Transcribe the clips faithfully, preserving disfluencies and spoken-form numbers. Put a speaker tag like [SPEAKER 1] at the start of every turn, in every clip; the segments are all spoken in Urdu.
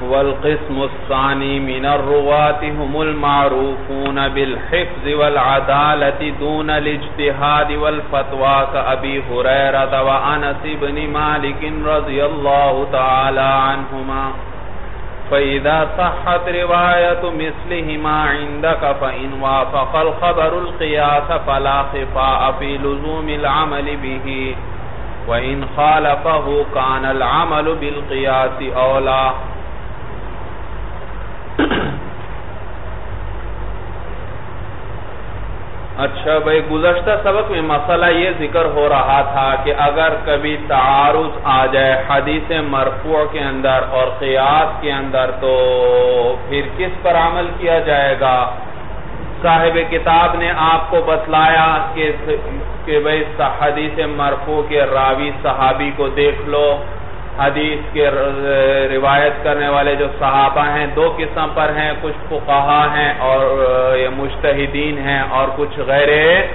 [SPEAKER 1] والقسم الثاني من الرواة هم المعروفون بالحفظ والعدالة دون الاجتهاد والفتوى كأبي هريرة وأنس بن مالك رضي الله تعالى عنهما فإذا صحت رواية مثلهما عندك فإن وافق الخبر القياس فلا خفاء في لزوم العمل به وإن خالفه كان العمل بالقياس أولى. اچھا بھائی، گزشتہ سبق میں مسئلہ یہ ذکر ہو رہا تھا کہ اگر کبھی تعارض آ جائے حدیث مرفوع کے اندر اور قیاس کے اندر تو پھر کس پر عمل کیا جائے گا؟ صاحب کتاب نے آپ کو بتلایا کہ کہ بھائی حدیث مرفوع کے راوی صحابی کو دیکھ لو. حدیث کے روایت کرنے والے جو صحابہ ہیں دو قسم پر ہیں، کچھ فقہا ہیں اور یہ مجتہدین ہیں اور کچھ غیر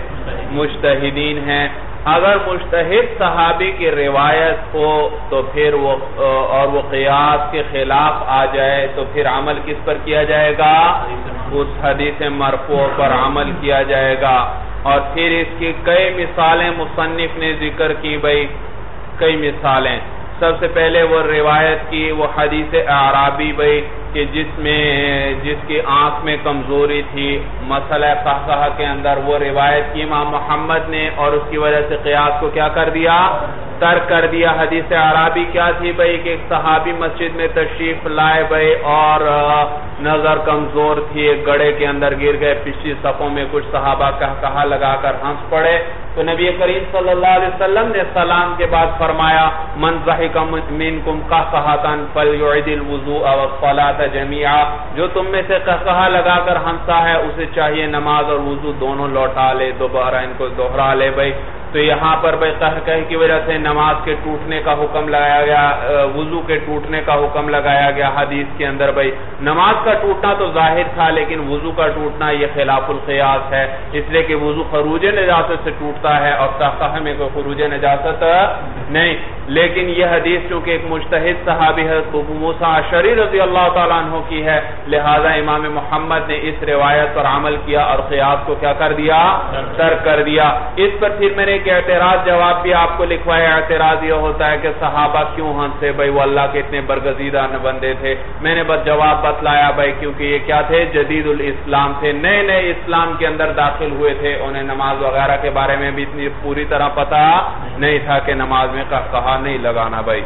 [SPEAKER 1] مجتہدین ہیں. اگر مجتہد صحابی کی روایت ہو تو پھر وہ اور وہ قیاس کے خلاف آ جائے تو پھر عمل کس پر کیا جائے گا؟ اس حدیث مرفوع پر عمل کیا جائے گا. اور پھر اس کی کئی مثالیں مصنف نے ذکر کی بھائی، کئی مثالیں. سب سے پہلے وہ روایت کی وہ حدیث اعرابی بھائی کہ جس میں جس کی آنکھ میں کمزوری تھی، مسئلہ قہقہ کے اندر وہ روایت کی امام محمد نے اور اس کی وجہ سے قیاس کو کیا کر دیا؟ ترک کر دیا. حدیث اعرابی کیا تھی بھائی کہ ایک صحابی مسجد میں تشریف لائے بھائی اور نظر کمزور تھی، ایک گڑھے کے اندر گر گئے. پچھلی صفوں میں کچھ صحابہ قہقہ لگا کر ہنس پڑے تو نبی کریم صلی اللہ علیہ وسلم نے سلام کے بعد فرمایا من ضحک منکم قہقہۃ فلیعد الوضوء والصلاۃ جميعا، جو تم میں سے قہقہہ لگا کر ہنسا ہے اسے چاہیے نماز اور وضو دونوں لوٹا لے، دوبارہ ان کو دوہرا لے بھائی. تو یہاں پر بھائی قہقہے کی وجہ سے نماز کے ٹوٹنے کا حکم لگایا گیا، وضو کے ٹوٹنے کا حکم لگایا گیا حدیث کے اندر بھائی. نماز کا ٹوٹنا تو ظاہر تھا لیکن وضو کا ٹوٹنا یہ خلاف القیاس ہے، اس لیے کہ وضو خروج نجاست سے ٹوٹتا ہے اور قہقہے میں کوئی خروج نجاست نہیں. لیکن یہ حدیث چونکہ ایک مجتہد صحابی حضرت ابو موسیٰ اشعری رضی اللہ تعالیٰ عنہ کی ہے، لہذا امام محمد نے اس روایت پر عمل کیا اور قیاس کو کیا کر دیا؟ ترک کر دیا. اس پر پھر میں نے ایک اعتراض جواب بھی آپ کو لکھوایا. اعتراض یہ ہوتا ہے کہ صحابہ کیوں ہنسے بھائی، وہ اللہ کے اتنے برگزیدہ بندے تھے. میں نے بس جواب بتلایا بھائی کیونکہ یہ کیا تھے؟ جدید الاسلام تھے، نئے نئے اسلام کے اندر داخل ہوئے تھے، انہیں نماز وغیرہ کے بارے میں بھی اتنی پوری طرح پتہ نہیں تھا کہ نماز میں قہقہہ نہیں لگانا بھائی.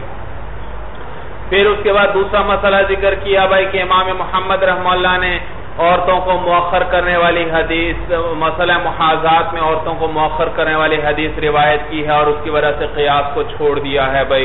[SPEAKER 1] پھر اس کے بعد دوسرا مسئلہ ذکر کیا بھائی کہ امام محمد رحمہ اللہ نے عورتوں کو مؤخر کرنے والی حدیث، مسئلہ محاذات میں عورتوں کو مؤخر کرنے والی حدیث روایت کی ہے اور اس کی وجہ سے قیاس کو چھوڑ دیا ہے بھائی.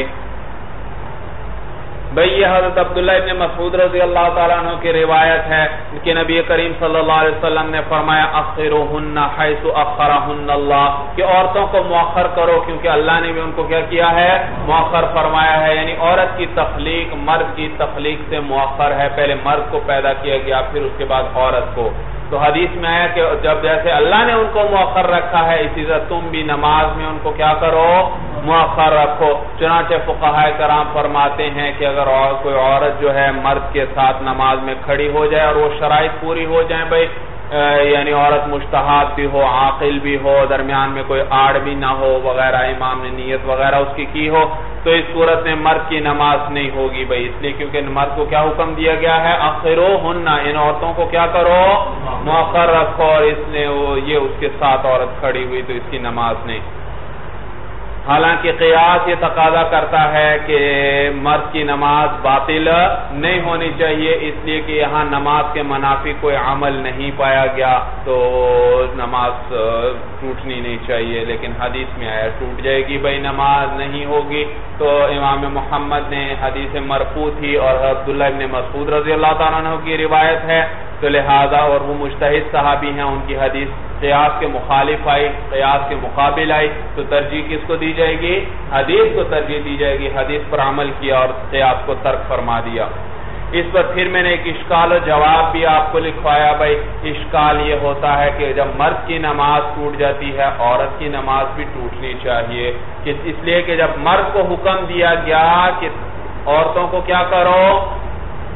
[SPEAKER 1] بھئی یہ حضرت عبداللہ ابن مسعود رضی اللہ تعالیٰ عنہ کی روایت ہے کہ نبی کریم صلی اللہ علیہ وسلم نے فرمایا اخروہن حیث اخرہن اللہ، کہ عورتوں کو مؤخر کرو کیونکہ اللہ نے بھی ان کو کیا کیا ہے؟ مؤخر فرمایا ہے. یعنی عورت کی تخلیق مرد کی تخلیق سے مؤخر ہے، پہلے مرد کو پیدا کیا گیا پھر اس کے بعد عورت کو. تو حدیث میں آیا کہ جب جیسے اللہ نے ان کو مؤخر رکھا ہے اسی طرح تم بھی نماز میں ان کو کیا کرو؟ مؤخر رکھو. چنانچہ فقہاء کرام فرماتے ہیں کہ اگر کوئی عورت جو ہے مرد کے ساتھ نماز میں کھڑی ہو جائے اور وہ شرائط پوری ہو جائیں بھائی، یعنی عورت مجتہد بھی ہو، عاقل بھی ہو، درمیان میں کوئی آڑ بھی نہ ہو وغیرہ، امام نے نیت وغیرہ اس کی کی ہو، تو اس صورت میں مرد کی نماز نہیں ہوگی بھائی، اس لیے کیونکہ مرد کو کیا حکم دیا گیا ہے؟ اخروہن، ان عورتوں کو کیا کرو؟ مؤخر رکھو. اور اس نے یہ اس کے ساتھ عورت کھڑی ہوئی تو اس کی نماز نہیں. حالانکہ قیاس یہ تقاضا کرتا ہے کہ مرد کی نماز باطل نہیں ہونی چاہیے، اس لیے کہ یہاں نماز کے منافی کوئی عمل نہیں پایا گیا تو نماز ٹوٹنی نہیں چاہیے. لیکن حدیث میں آیا ٹوٹ جائے گی بھائی، نماز نہیں ہوگی. تو امام محمد نے حدیث مرفوع تھی اور عبداللہ ابن مسعود رضی اللہ تعالیٰ عنہ کی روایت ہے، تو لہذا اور وہ مجتہد صحابی ہیں، ان کی حدیث قیاس کے مخالف آئی، قیاس کے مقابل آئی، تو ترجیح کس کو دی جائے گی؟ حدیث کو ترجیح دی جائے گی. حدیث پر عمل کیا اور قیاس کو ترک فرما دیا. اس پر پھر میں نے ایک اشکال و جواب بھی آپ کو لکھوایا بھائی. اشکال یہ ہوتا ہے کہ جب مرد کی نماز ٹوٹ جاتی ہے عورت کی نماز بھی ٹوٹنی چاہیے، اس لیے کہ جب مرد کو حکم دیا گیا کہ عورتوں کو کیا کرو؟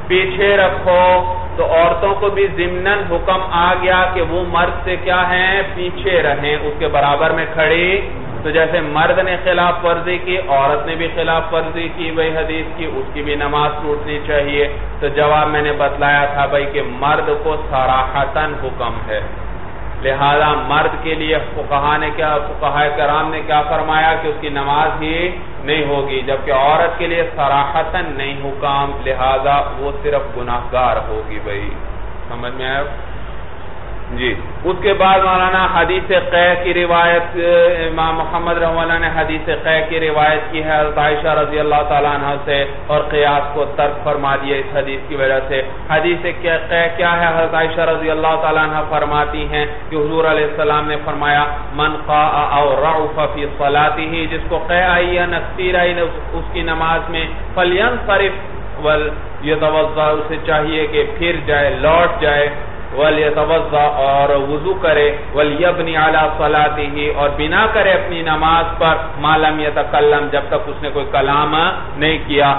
[SPEAKER 1] پیچھے رکھو، تو عورتوں کو بھی ضمناً حکم آ گیا کہ وہ مرد سے کیا ہیں، پیچھے رہیں، اس کے برابر میں کھڑی. تو جیسے مرد نے خلاف ورزی کی، عورت نے بھی خلاف ورزی کی بھائی حدیث کی، اس کی بھی نماز ٹوٹنی چاہیے. تو جواب میں نے بتلایا تھا بھائی کہ مرد کو صراحتاً حکم ہے، لہذا مرد کے لیے فقہاء نے کیا فقہاء کرام نے کیا فرمایا کہ اس کی نماز ہی نہیں ہوگی، جبکہ عورت کے لیے صراحتاً نہیں حکم، لہذا وہ صرف گناہگار ہوگی بھائی. سمجھ میں آیا جی. اس کے بعد مولانا حدیث قے کی روایت، امام محمد رحمہ اللہ نے حدیث قے کی روایت کی ہے حضرت عائشہ رضی اللہ تعالیٰ عنہ سے، اور قیاس کو ترک فرما دیا اس حدیث کی وجہ سے. حدیث قے کیا ہے؟ حضرت عائشہ رضی اللہ تعالیٰ عنہ فرماتی ہیں کہ حضور علیہ السلام نے فرمایا من قاء او رعف فی صلاتہ، جس کو قے آئی یا نقصیر آئی اس کی نماز میں، فلینصرف ولیتوضا، اسے چاہیے کہ پھر جائے، لوٹ جائے، وَلْيَتَوَضَّأْ اور وضو کرے، وَلْيَبْنِ عَلَى صَلَاتِهِ اور بنا کرے اپنی نماز پر، مَا لَمْ يَتَكَلَّمْ جب تک اس نے کوئی کلام نہیں کیا.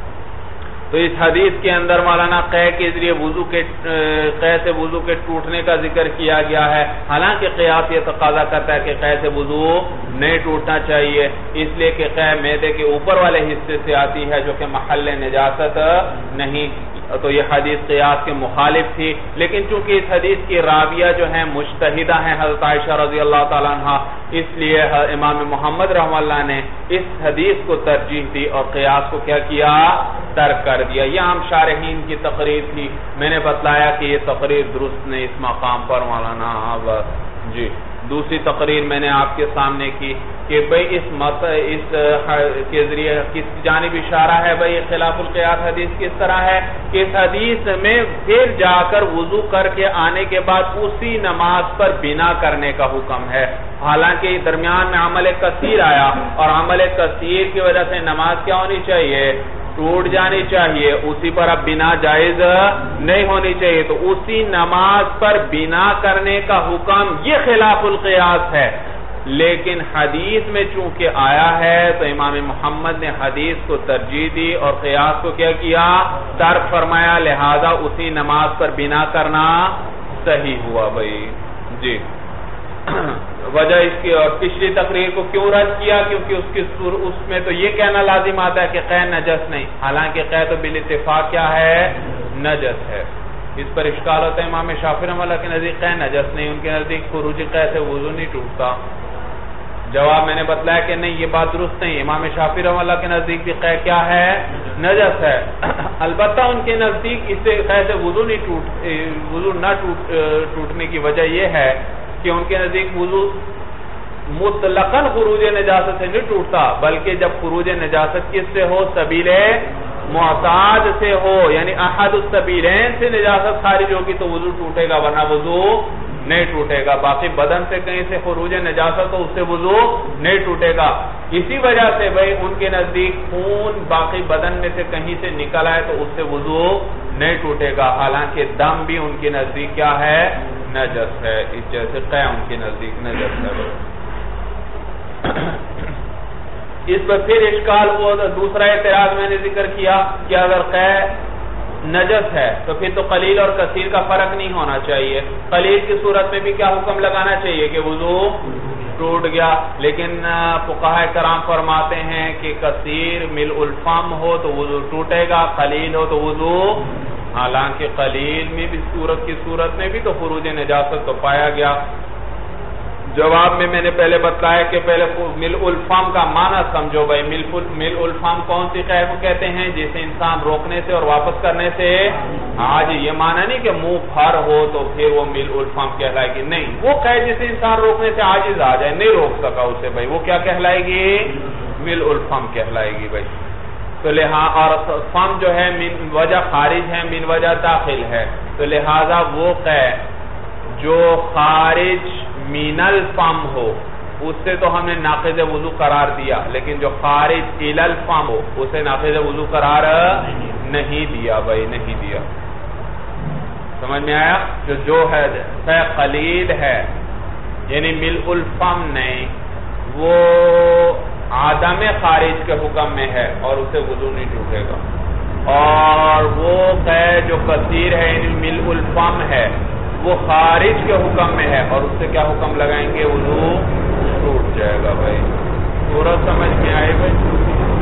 [SPEAKER 1] تو اس حدیث کے اندر مولانا قے کے ذریعے وضو کے قے سے وضو کے ٹوٹنے کا ذکر کیا گیا ہے، حالانکہ قیاس یہ تقاضا کرتا ہے کہ قے سے وضو نہیں ٹوٹنا چاہیے، اس لیے کہ قے معدے کے اوپر والے حصے سے آتی ہے جو کہ محل نجاست نہیں. تو یہ حدیث قیاس کے مخالف تھی، لیکن چونکہ اس حدیث کی راویہ جو ہیں مجتہدہ ہیں حضرت عائشہ رضی اللہ تعالیٰ عنہ، اس لیے امام محمد رحمہ اللہ نے اس حدیث کو ترجیح دی اور قیاس کو کیا کیا، ترک کر دیا. یہ عام شارحین کی تقریر تھی، میں نے بتلایا کہ یہ تقریر درست نہیں اس مقام پر مولانا. جی دوسری تقریر میں نے آپ کے سامنے کی کہ بھئی اس مت اس کے ذریعے کس جانب اشارہ ہے بھئی خلاف القیاس حدیث کس طرح ہے کہ اس حدیث میں پھر جا کر وضو کر کے آنے کے بعد اسی نماز پر بنا کرنے کا حکم ہے، حالانکہ درمیان میں عمل کثیر آیا اور عمل کثیر کی وجہ سے نماز کیا ہونی چاہیے، ٹوٹ جانی چاہیے، اسی پر اب بنا جائز نہیں ہونی چاہیے. تو اسی نماز پر بنا کرنے کا حکم یہ خلاف القیاس ہے، لیکن حدیث میں چونکہ آیا ہے تو امام محمد نے حدیث کو ترجیح دی اور قیاس کو کیا کیا، ترک فرمایا، لہذا اسی نماز پر بنا کرنا صحیح ہوا بھائی. جی وجہ اس کی اور پچھلی تقریر کو کیوں رد کیا، کیونکہ اس کی اس میں تو یہ کہنا لازم آتا ہے کہ قے نجس نہیں، حالانکہ قے تو بالاتفاق کیا ہے، نجس ہے. اس پر اشکال ہوتا ہے امام شافعی رحمہ اللہ کے نزدیک قے نجس نہیں، ان کے نزدیک خروج قے سے وضو نہیں ٹوٹتا. جواب میں نے بتلایا کہ نہیں، یہ بات درست نہیں، امام شافعی رحمہ اللہ کے نزدیک بھی قے کیا ہے، نجس ہے. البتہ ان کے نزدیک اس سے قے سے وضو نہیں ٹوٹ وضو نہ ٹوٹنے کی وجہ یہ ہے کہ ان کے نزدیک وضو مطلقاً خروج نجاست سے نہیں ٹوٹتا، بلکہ جب خروج نجاست کس سے ہو، سبیل معتاد سے ہو، یعنی احد السبیلین سے نجاست خارج ہوگی تو وضو ٹوٹے گا، ورنہ وضو نہیں ٹوٹے گا. باقی بدن سے کہیں سے خروج نجاست تو اس سے وضو نہیں ٹوٹے گا. اسی وجہ سے بھئی ان کے نزدیک خون باقی بدن میں سے کہیں سے نکل آئے تو اس سے وضو نہیں ٹوٹے گا، حالانکہ دم بھی ان کے نزدیک کیا ہے، نجس ہے، اس جیسے قے ان کے نزدیک نجس ہے. اس پر پھر اشکال ہوا، دوسرا اعتراض میں نے ذکر کیا کہ اگر قے نجس ہے تو پھر تو قلیل اور کثیر کا فرق نہیں ہونا چاہیے. قلیل کی صورت میں بھی کیا حکم لگانا چاہیے کہ وضو ٹوٹ گیا، لیکن فقہاء کرام فرماتے ہیں کہ کثیر ملء الفم ہو تو وضو ٹوٹے گا، قلیل ہو تو وضو، حالانکہ قلیل میں بھی صورت کی صورت میں بھی تو خروج نجاست تو پایا گیا. جواب میں میں نے پہلے بتایا کہ پہلے ملء الفم کا معنی سمجھو بھائی. ملء الفم کون سی قے کو کہتے ہیں، جسے انسان روکنے سے اور واپس کرنے سے آج یہ معنی نہیں کہ منہ بھر ہو تو پھر وہ ملء الفم کہلائے گی، نہیں، وہ قے جسے انسان روکنے سے عاجز آ جائے، نہیں روک سکا اسے بھائی، وہ کیا کہلائے گی، ملء الفم کہلائے گی بھائی. تو لہٰذا اور فم جو ہے من وجہ خارج ہے، من وجہ داخل ہے، تو لہٰذا وہ قے جو خارج من الفم ہو اس سے تو ہم نے ناقض وضو قرار دیا، لیکن جو خارج الی الفم ہو اسے ناقض وضو قرار نہیں دیا بھائی، نہیں دیا. سمجھ میں آیا؟ جو جو ہے قلیل ہے یعنی ملء الفم نہیں، وہ عدم خارج کے حکم میں ہے اور اسے وضو نہیں ٹوٹے گا. اور وہ قید جو کثیر ہے یعنی ملء الفم ہے وہ خارج کے حکم میں ہے، اور اس سے کیا حکم لگائیں گے؟ وضو ٹوٹ جائے گا بھائی. پورا سمجھ میں آئے بھائی؟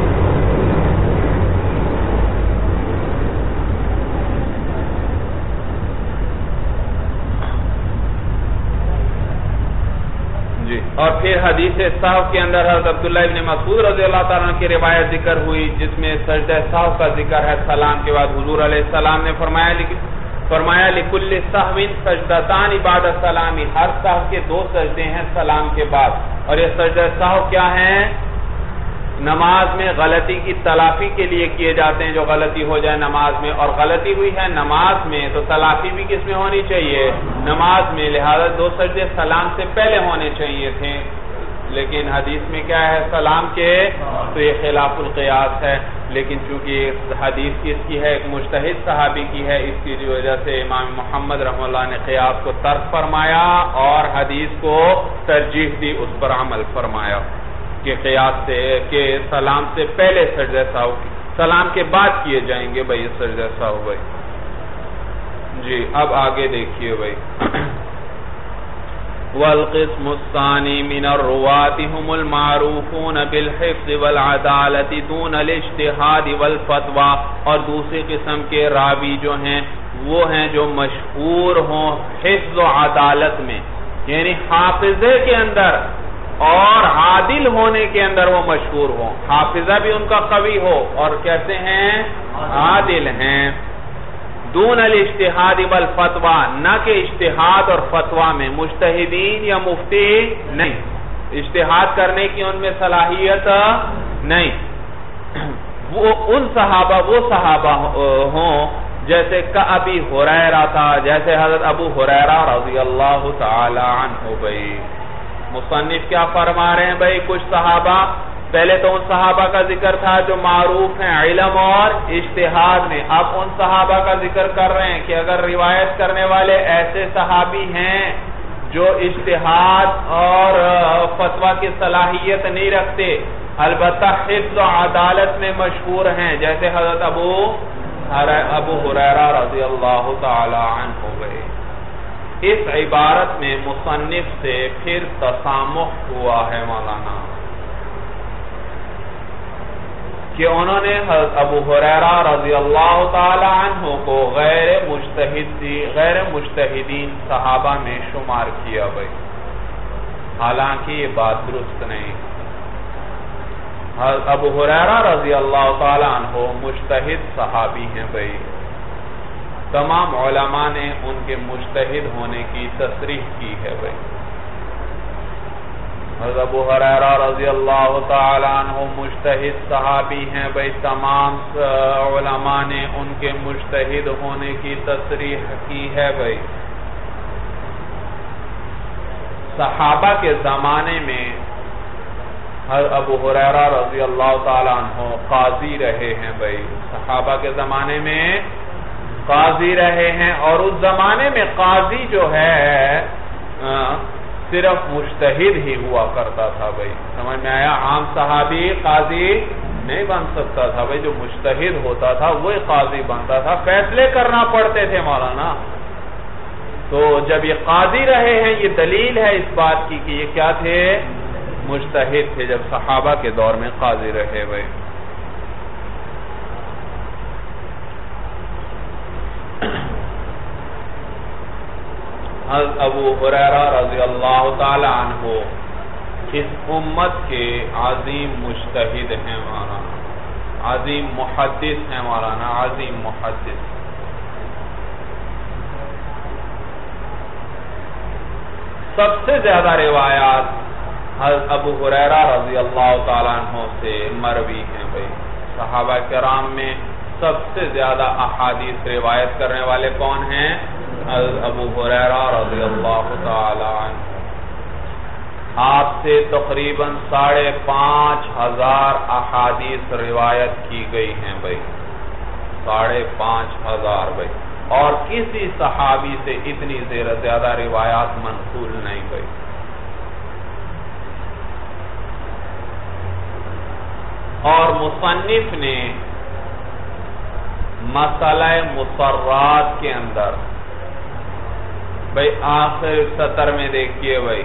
[SPEAKER 1] جی. اور پھر حدیث سہو کے اندر حضرت عبداللہ ابن مسعود رضی اللہ تعالیٰ عنہ کی روایت ذکر ہوئی جس میں سجدہ سہو کا ذکر ہے. سلام کے بعد حضور علیہ السلام نے فرمایا فرمایا لکل سہو سجدتان بعد السلام، ہر سہو کے دو سجدے ہیں سلام کے بعد. اور یہ سجدہ سہو کیا ہیں؟ نماز میں غلطی کی تلافی کے لیے کیے جاتے ہیں، جو غلطی ہو جائے نماز میں، اور غلطی ہوئی ہے نماز میں تو تلافی بھی کس میں ہونی چاہیے؟ نماز میں. لہذا دو سجدے سلام سے پہلے ہونے چاہیے تھے، لیکن حدیث میں کیا ہے؟ سلام کے. تو یہ خلاف القیاس ہے، لیکن چونکہ حدیث کس کی ہے؟ ایک مجتہد صحابی کی ہے، اس کی وجہ سے امام محمد رحمہ اللہ نے قیاس کو ترک فرمایا اور حدیث کو ترجیح دی، اس پر عمل فرمایا کہ قیاس سے کہ سلام سے پہلے سجدہ سہو، سلام کے بعد کیے جائیں گے بھائی سجدہ سہو بھائی. جی اب آگے دیکھیے بھائی. والقسم الثانی من الرواة هم المعروفون بالحفظ والعدالة دون الاجتہاد والفتوى، اور دوسری قسم کے راوی جو ہیں وہ ہیں جو مشہور ہوں حفظ و عدالت میں، یعنی حافظے کے اندر اور عادل ہونے کے اندر وہ مشہور ہوں. حافظہ بھی ان کا قوی ہو اور کیسے ہیں؟ عادل ہیں. دون الاجتہاد والفتوى، نہ کہ اجتہاد اور فتوہ میں، مجتہدین یا مفتی نہیں، اجتہاد کرنے کی ان میں صلاحیت نہیں. وہ ان صحابہ وہ صحابہ ہوں جیسے کہ ابی ہریرہ تھا، جیسے حضرت ابو ہریرہ رضی اللہ تعالی عنہ. بھائی مصنف کیا فرما رہے ہیں بھائی؟ کچھ صحابہ، پہلے تو ان صحابہ کا ذکر تھا جو معروف ہیں علم اور اجتہاد میں، اب ان صحابہ کا ذکر کر رہے ہیں کہ اگر روایت کرنے والے ایسے صحابی ہیں جو اجتہاد اور فتویٰ کی صلاحیت نہیں رکھتے، البتہ حفظ و عدالت میں مشہور ہیں، جیسے حضرت ابو ابو ہریرہ رضی اللہ تعالی عنہ. گئے اس عبارت میں مصنف سے پھر تسامح ہوا ہے مولانا، کہ انہوں نے حضرت ابو ہریرہ رضی اللہ تعالی عنہ کو غیر مجتہدی غیر مجتہدین صحابہ میں شمار کیا بھائی، حالانکہ یہ بات درست نہیں. حضرت ابو ہریرہ رضی اللہ تعالی عنہ مجتہد صحابی ہیں بھائی. تمام علماء نے ان کے مجتہد ہونے کی تصریح کی ہے بھائی. حضرت ابو ہریرہ رضی اللہ تعالی عنہ مجتہد صحابی ہیں بھائی. تمام علماء نے ان کے مجتہد ہونے کی تصریح کی ہے بھائی. صحابہ کے زمانے میں حضرت ابو ہریرہ رضی اللہ تعالی عنہ قاضی رہے ہیں بھائی. صحابہ کے زمانے میں قاضی رہے ہیں، اور اس زمانے میں قاضی جو ہے صرف مجتہد ہی ہوا کرتا تھا بھائی. سمجھ میں آیا؟ عام صحابی قاضی نہیں بن سکتا تھا بھائی، جو مجتہد ہوتا تھا وہی قاضی بنتا تھا، فیصلے کرنا پڑتے تھے مولانا. تو جب یہ قاضی رہے ہیں یہ دلیل ہے اس بات کی کہ یہ کیا تھے؟ مجتہد تھے، جب صحابہ کے دور میں قاضی رہے بھائی. حضرت ابو ہریرہ رضی اللہ تعالی عنہ اس امت کے عظیم مجتہد ہیں مولانا، عظیم محدث ہیں مولانا، عظیم محدث. سب سے زیادہ روایات حضرت ابو ہریرہ رضی اللہ تعالی عنہ سے مروی ہیں بھائی. صحابہ کرام میں سب سے زیادہ احادیث روایت کرنے والے کون ہیں؟ حضرت ابو ہریرہ رضی اللہ تعالی عنہ. آپ سے تقریباً ساڑھے پانچ ہزار احادیث روایت کی گئی ہیں بھائی، ساڑھے پانچ ہزار بھائی. اور کسی صحابی سے اتنی زیادہ روایات منقول نہیں بھائی. اور مصنف نے مسئلہ مسرات کے اندر بھئی آخری سطر میں دیکھئے بھئی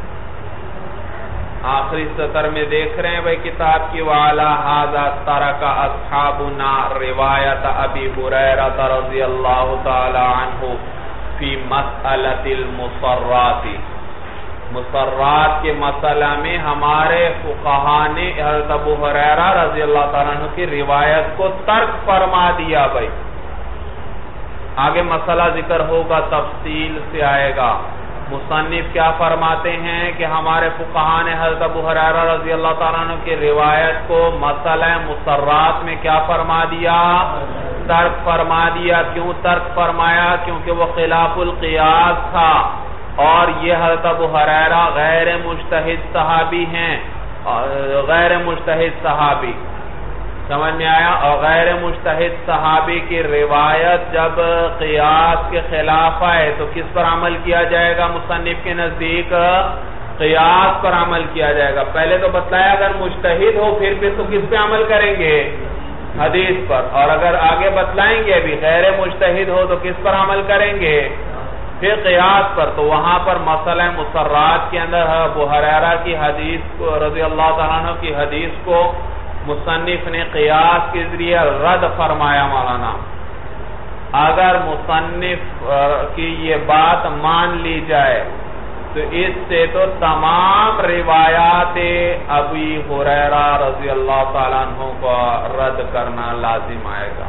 [SPEAKER 1] آخری سطر میں دیکھ رہے ہیں بھئی کتاب کی وَعَلَى هَذَا تَرَكَ أَصْحَابُنَا رِوَایَةَ أَبِي هُرَيْرَةَ رضی اللہ تعالی عنہ فی مسئلۃ المسرات مسرات کے مسئلہ میں ہمارے فقہاء نے حضرت ابو ہریرہ رضی اللہ تعالیٰ عنہ کی روایت کو ترک فرما دیا بھئی آگے مسئلہ ذکر ہوگا تفصیل سے آئے گا مصنف کیا فرماتے ہیں کہ ہمارے فقہاء نے حضرت ابو ہریرہ رضی اللہ تعالیٰ عنہ کی روایت کو مسئلہ مسرات میں کیا فرما دیا ترک فرما دیا کیوں ترک فرمایا کیونکہ وہ خلاف القیاس تھا اور یہ حضرت ابو ہریرہ غیر مجتہد صحابی ہیں غیر مجتہد صحابی سمجھ میں آیا اور غیر مجتہد صحابی کی روایت جب قیاس کے خلاف آئے تو کس پر عمل کیا جائے گا مصنف کے نزدیک قیاس پر عمل کیا جائے گا پہلے تو بتلایا اگر مجتہد ہو پھر پھر تو کس پہ عمل کریں گے حدیث پر اور اگر آگے بتلائیں گے ابھی غیر مجتہد ہو تو کس پر عمل کریں گے پھر قیاس پر تو وہاں پر مسئلہ مسرات کے اندر ابو ہریرہ کی حدیث کو رضی اللہ تعالیٰ عنہ کی حدیث کو مصنف نے قیاس کے ذریعے رد فرمایا مولانا اگر مصنف کی یہ بات مان لی جائے تو اس سے تو تمام روایات ابی ہریرہ رضی اللہ تعالیٰ عنہ کو رد کرنا لازم آئے گا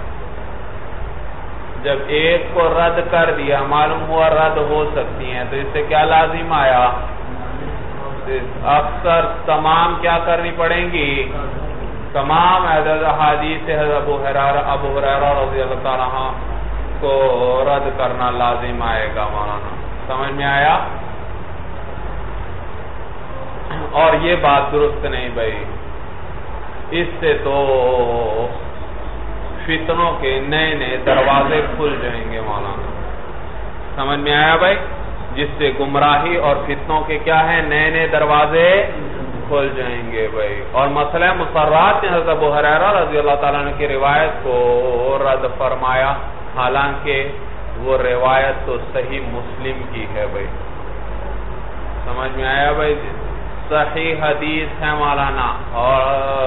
[SPEAKER 1] جب ایک کو رد کر دیا معلوم ہوا رد ہو سکتی ہیں تو اس سے کیا لازم آیا اکثر تمام کیا کرنی پڑیں گی تمام حدیث ابو ہریرہ ابو ہریرہ رضی اللہ تعالیٰ عنہ کو رد کرنا لازم آئے گا مولانا سمجھ میں آیا اور یہ بات درست نہیں بھائی اس سے تو فتنوں کے نئے نئے دروازے کھل جائیں گے مولانا سمجھ میں آیا بھائی جس سے گمراہی اور فتنوں کے کیا ہیں نئے نئے دروازے کھل جائیں گے بھائی اور مسئلہ مسرات نے حضرت ابو ہریرہ رضی اللہ تعالیٰ عنہ کی روایت کو رد فرمایا حالانکہ وہ روایت تو صحیح مسلم کی ہے بھائی سمجھ میں آیا بھائی صحیح حدیث ہے مولانا اور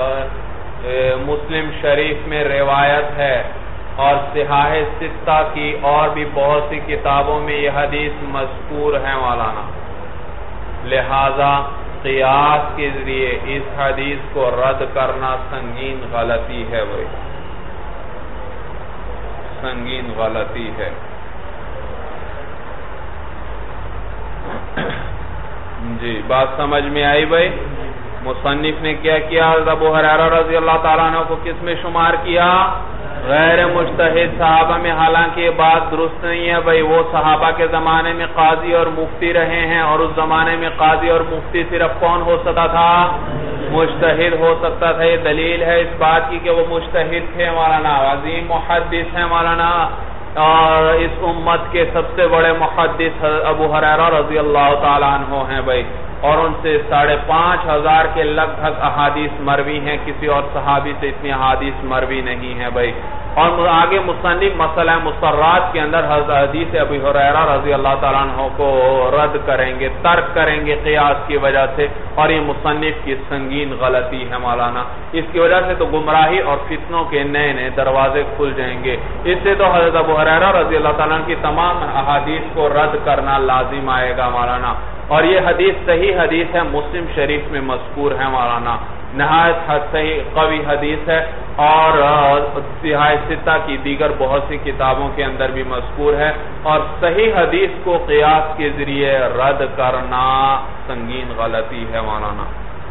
[SPEAKER 1] مسلم شریف میں روایت ہے اور صحاح ستہ کی اور بھی بہت سی کتابوں میں یہ حدیث مذکور ہے مولانا لہذا قیاس کے ذریعے اس حدیث کو رد کرنا سنگین غلطی ہے بھائی سنگین غلطی ہے جی بات سمجھ میں آئی بھائی مصنف نے کیا کیا ابو ہریرہ رضی اللہ تعالیٰ عنہ کو کس میں شمار کیا غیر مجتہد صحابہ میں حالانکہ یہ بات درست نہیں ہے بھائی وہ صحابہ کے زمانے میں قاضی اور مفتی رہے ہیں اور اس زمانے میں قاضی اور مفتی صرف کون ہو سکتا تھا مجتہد ہو سکتا تھا یہ دلیل ہے اس بات کی کہ وہ مجتہد تھے مولانا عظیم محدث ہیں مولانا اور اس امت کے سب سے بڑے محدث ابو ہریرہ رضی اللہ تعالیٰ عنہ ہیں بھائی اور ان سے ساڑھے پانچ ہزار کے لگ بھگ احادیث مروی ہیں کسی اور صحابی سے اتنی احادیث مروی نہیں ہے بھائی اور آگے مصنف مسئلہ مسرات کے اندر حدیث ابو ہریرہ رضی اللہ تعالیٰ عنہ کو رد کریں گے ترک کریں گے قیاس کی وجہ سے اور یہ مصنف کی سنگین غلطی ہے مولانا اس کی وجہ سے تو گمراہی اور فتنوں کے نئے نئے دروازے کھل جائیں گے اس سے تو حضرت ابو ہریرہ رضی اللہ تعالیٰ عنہ کی تمام احادیث کو رد کرنا لازم آئے گا مولانا اور یہ حدیث صحیح حدیث ہے مسلم شریف میں مذکور ہے مولانا نہایت صحیح قوی حدیث ہے اور صحاح ستہ کی دیگر بہت سی کتابوں کے اندر بھی مذکور ہے اور صحیح حدیث کو قیاس کے ذریعے رد کرنا سنگین غلطی ہے مولانا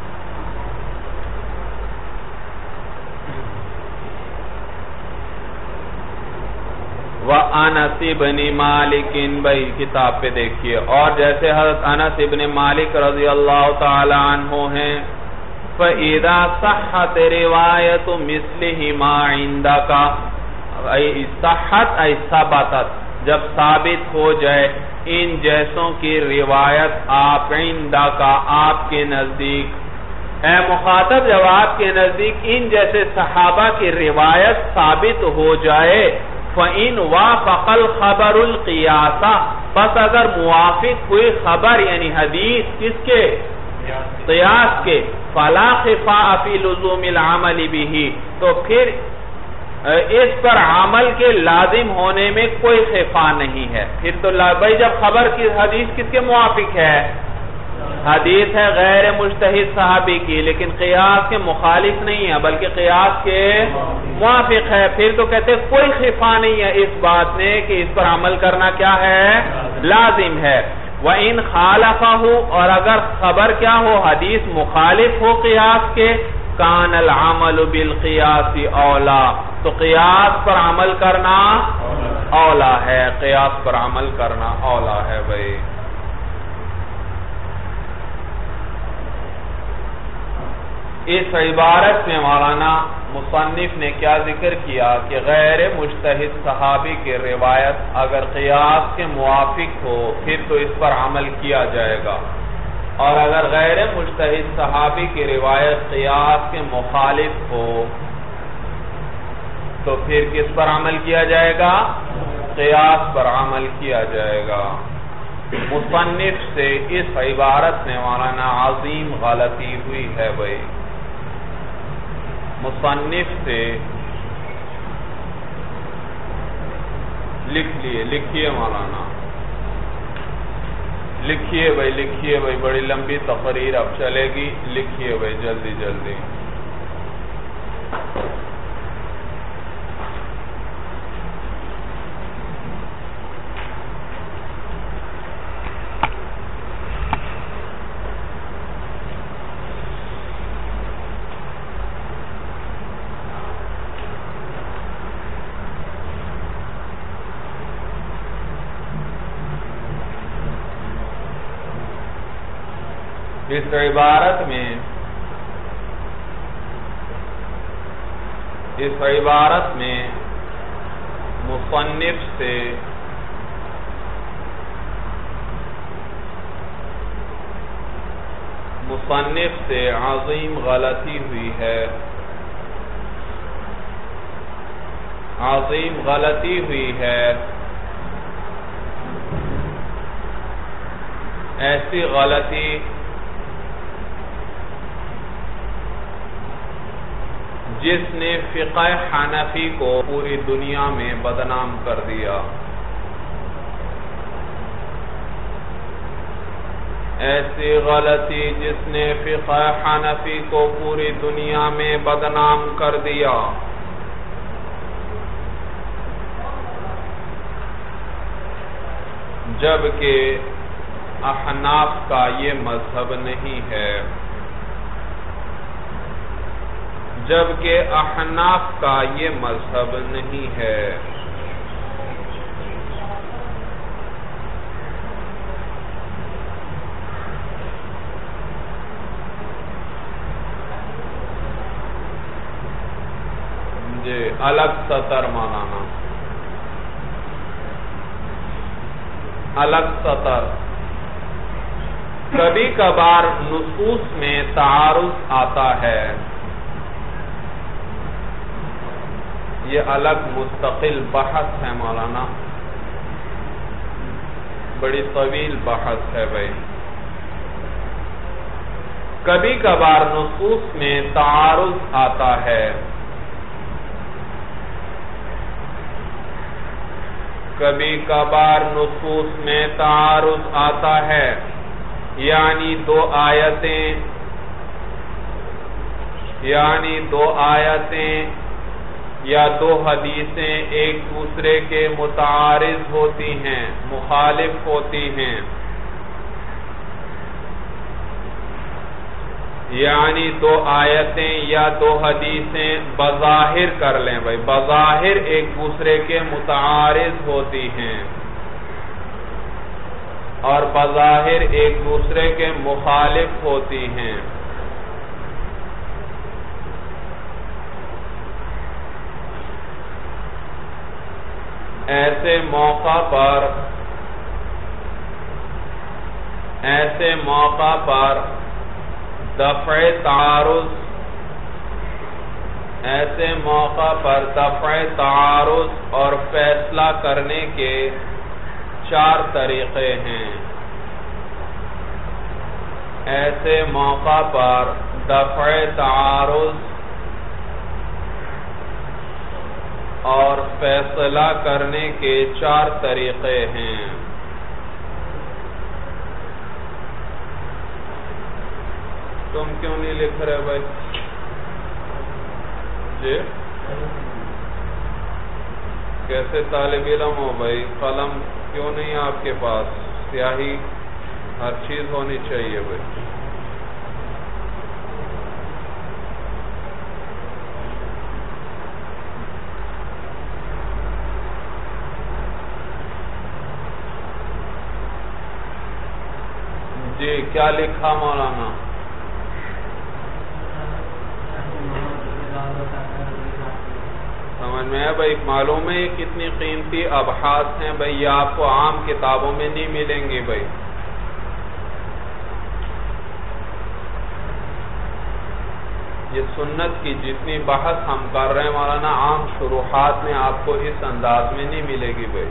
[SPEAKER 1] وَأَنَسِ بْنِ مَالِكٍ بھائی کتاب پہ دیکھئے اور جیسے حضرت انس ابن مالک رضی اللہ تعالی عنہ ہیں فَإِذَا صَحَّتْ رِوَایَةُ مِثْلِهِمَا عِنْدَكَ اَيْ صَحَّتْ اَيْ ثَبَتَتْ جب ثابت ہو جائے ان جیسوں کی روایت آپ عِنْدَكَ آپ کے نزدیک اے مخاطب جب آپ کے نزدیک ان جیسے صحابہ کی روایت ثابت ہو جائے فَإِنْ وَافَقَ الْخَبَرُ الْقِيَاسَ پس اگر موافق ہوئی خبر یعنی حدیث کس کے قیاس کے فَلَا خِفَاءَ فِي لُزُومِ الْعَمَلِ بِهِ تو پھر اس پر عمل کے لازم ہونے میں کوئی خفا نہیں ہے. پھر تو بھائی جب خبر کی حدیث کس کے موافق ہے حدیث ہے غیر مجتہد صحابی کی لیکن قیاس کے مخالف نہیں ہے بلکہ قیاس کے موافق ہے پھر تو کہتے ہیں کوئی خفا نہیں ہے اس بات میں کہ اس پر عمل کرنا کیا ہے لازم ہے. وَإِنْ خَالَفَهُ اور اگر خبر کیا ہو حدیث مخالف ہو قیاس کے کان العمل بالقیاس اولا تو قیاس پر عمل کرنا اولا ہے قیاس پر عمل کرنا اولا ہے بھائی. اس عبارت میں مولانا مصنف نے کیا ذکر کیا کہ غیر مجتہد صحابی کی روایت اگر قیاس کے موافق ہو پھر تو اس پر عمل کیا جائے گا اور اگر غیر مجتہد صحابی کی روایت قیاس کے مخالف ہو تو پھر کس پر عمل کیا جائے گا قیاس پر عمل کیا جائے گا. مصنف سے اس عبارت میں مولانا عظیم غلطی ہوئی ہے بھائی. مصنف سے لکھ لیے لکھیے مولانا لکھیے بھائی لکھیے بھائی بڑی لمبی تقریر اب چلے گی لکھیے بھائی جلدی جلدی. اس عبارت میں اس عبارت میں مصنف سے مصنف سے عظیم غلطی ہوئی ہے عظیم غلطی ہوئی ہے. ایسی غلطی جس نے فقہ حنفی کو پوری دنیا میں بدنام کر دیا. ایسی غلطی جس نے فقہ حنفی کو پوری دنیا میں بدنام کر دیا. جبکہ احناف کا یہ مذہب نہیں ہے جبکہ احناف کا یہ مذہب نہیں ہے. جی الگ سطر مولانا الگ سطر. کبھی کبھار نصوص میں تعارض آتا ہے یہ الگ مستقل بحث ہے مولانا بڑی طویل بحث ہے بھائی. کبھی کبھار نصوص میں تعارض آتا ہے کبھی کبھار نصوص میں تعارض آتا ہے یعنی دو آیتیں یعنی دو آیتیں یا دو حدیثیں ایک دوسرے کے متعارض ہوتی ہیں مخالف ہوتی ہیں. یعنی دو آیتیں یا دو حدیثیں بظاہر کر لیں بھائی بظاہر ایک دوسرے کے متعارض ہوتی ہیں اور بظاہر ایک دوسرے کے مخالف ہوتی ہیں. ایسے موقع پر ایسے موقع پر دفع تعارض ایسے موقع پر دفع تعارض اور فیصلہ کرنے کے چار طریقے ہیں۔ ایسے موقع پر دفع تعارض اور فیصلہ کرنے کے چار طریقے ہیں۔ تم کیوں نہیں لکھ رہے بھائی؟ جی کیسے طالب علم ہو بھائی؟ قلم کیوں نہیں آپ کے پاس؟ سیاہی ہر چیز ہونی چاہیے بھائی۔ جی کیا لکھا مولانا؟ سمجھ میں ہے بھائی؟ معلوم ہے یہ کتنی قیمتی ابحاث ہیں بھائی، یہ آپ کو عام کتابوں میں نہیں ملیں گی بھائی۔ یہ سنت کی جتنی بحث ہم کر رہے ہیں مولانا، عام شروحات میں آپ کو اس انداز میں نہیں ملے گی بھائی۔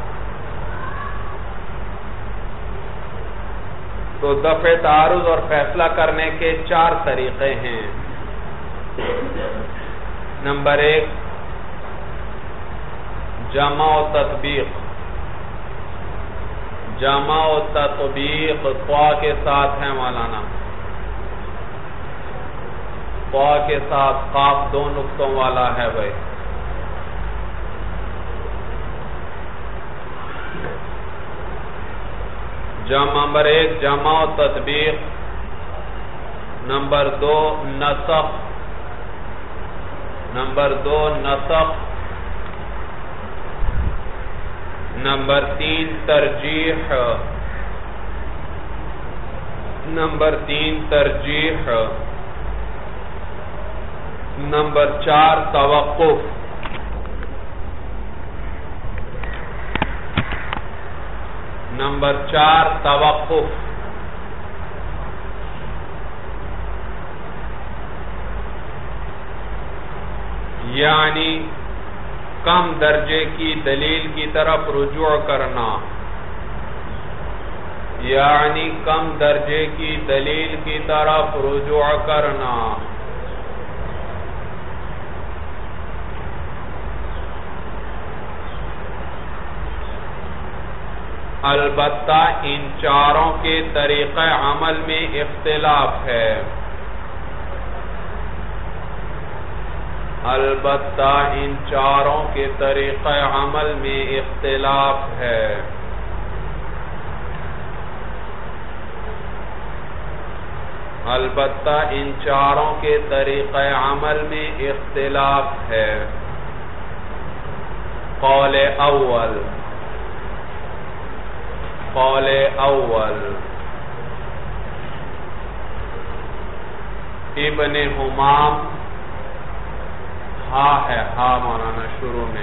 [SPEAKER 1] تو دفع تعارض اور فیصلہ کرنے کے چار طریقے ہیں۔ نمبر ایک، جمع و تطبیق۔ جمع و تطبیق قوا کے ساتھ ہے مولانا، قوا کے ساتھ، قاف دو نقطوں والا ہے بھائی۔ جمع نمبر ایک جمع و تطبیق، نمبر دو نسخ، نمبر دو نسخ، نمبر تین ترجیح، نمبر تین ترجیح، نمبر چار توقف، نمبر چار توقف۔ یعنی کم درجے کی دلیل کی طرف رجوع کرنا، یعنی کم درجے کی دلیل کی طرف رجوع کرنا۔ البتہ ان چاروں کے طریقہ عمل میں اختلاف ہے، البتہ ان چاروں کے طریقہ عمل میں اختلاف ہے۔ البتہ ان چاروں کے طریقہ عمل میں اختلاف ہے۔ قول اول، قول اول ابن حمام، ہاں ہے ہاں مولانا شروع میں،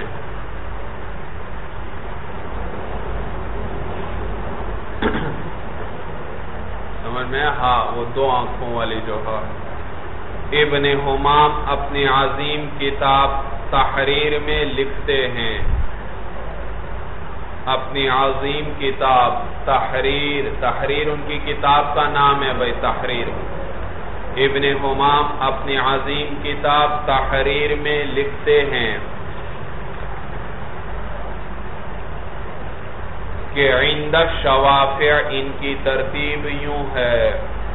[SPEAKER 1] سمجھ میں؟ ہاں وہ دو آنکھوں والی جو ہے۔ ابن حمام اپنی عظیم کتاب تحریر میں لکھتے ہیں، اپنی عظیم کتاب تحریر، تحریر ان کی کتاب کا نام ہے بھائی، تحریر۔ ابن حمام اپنی عظیم کتاب تحریر میں لکھتے ہیں کہ عند الشوافع ان کی ترتیب یوں ہے،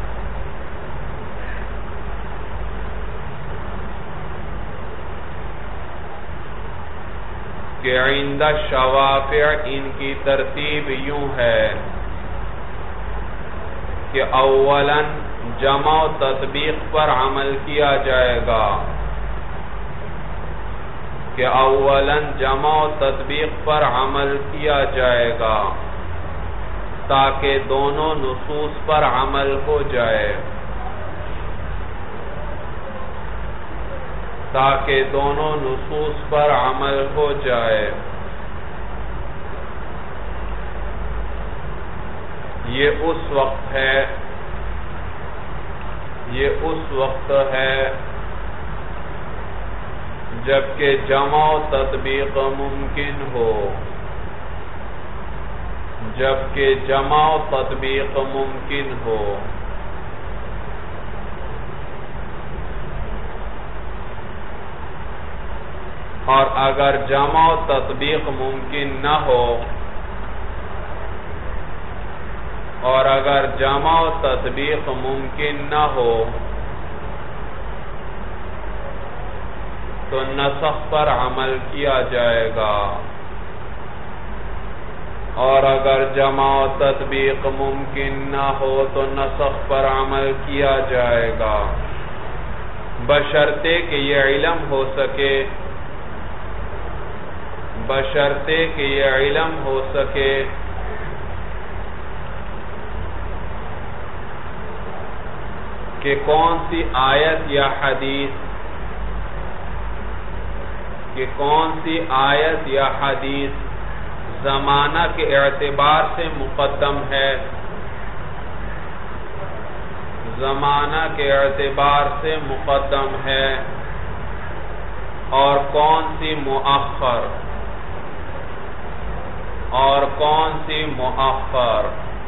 [SPEAKER 1] کہ عند الشوافع ان کی ترتیب یوں ہے کہ اولاً جمع و تطبیق پر عمل کیا جائے گا، کہ اولاً جمع و تطبیق پر عمل کیا جائے گا تاکہ دونوں نصوص پر عمل ہو جائے، تاکہ دونوں نصوص پر عمل ہو جائے۔ یہ اس وقت ہے یہ اس وقت ہے جبکہ جمع و تطبیق ممکن ہو جبکہ جمع و تطبیق ممکن ہو اور اگر جمع و تطبیق ممکن نہ ہو اور اگر جمع و تطبیق ممکن نہ ہو تو نسخ پر عمل کیا جائے گا اور اگر جمع و تطبیق ممکن نہ ہو تو نسخ پر عمل کیا جائے گا بشرطے کہ یہ علم ہو سکے بشرطے کہ یہ علم ہو سکے کہ کون سی آیت یا حدیث کہ کون سی آیت یا حدیث زمانہ کے اعتبار سے مقدم ہے زمانہ کے اعتبار سے مقدم ہے اور کون سی مؤخر اور کون سی مؤخر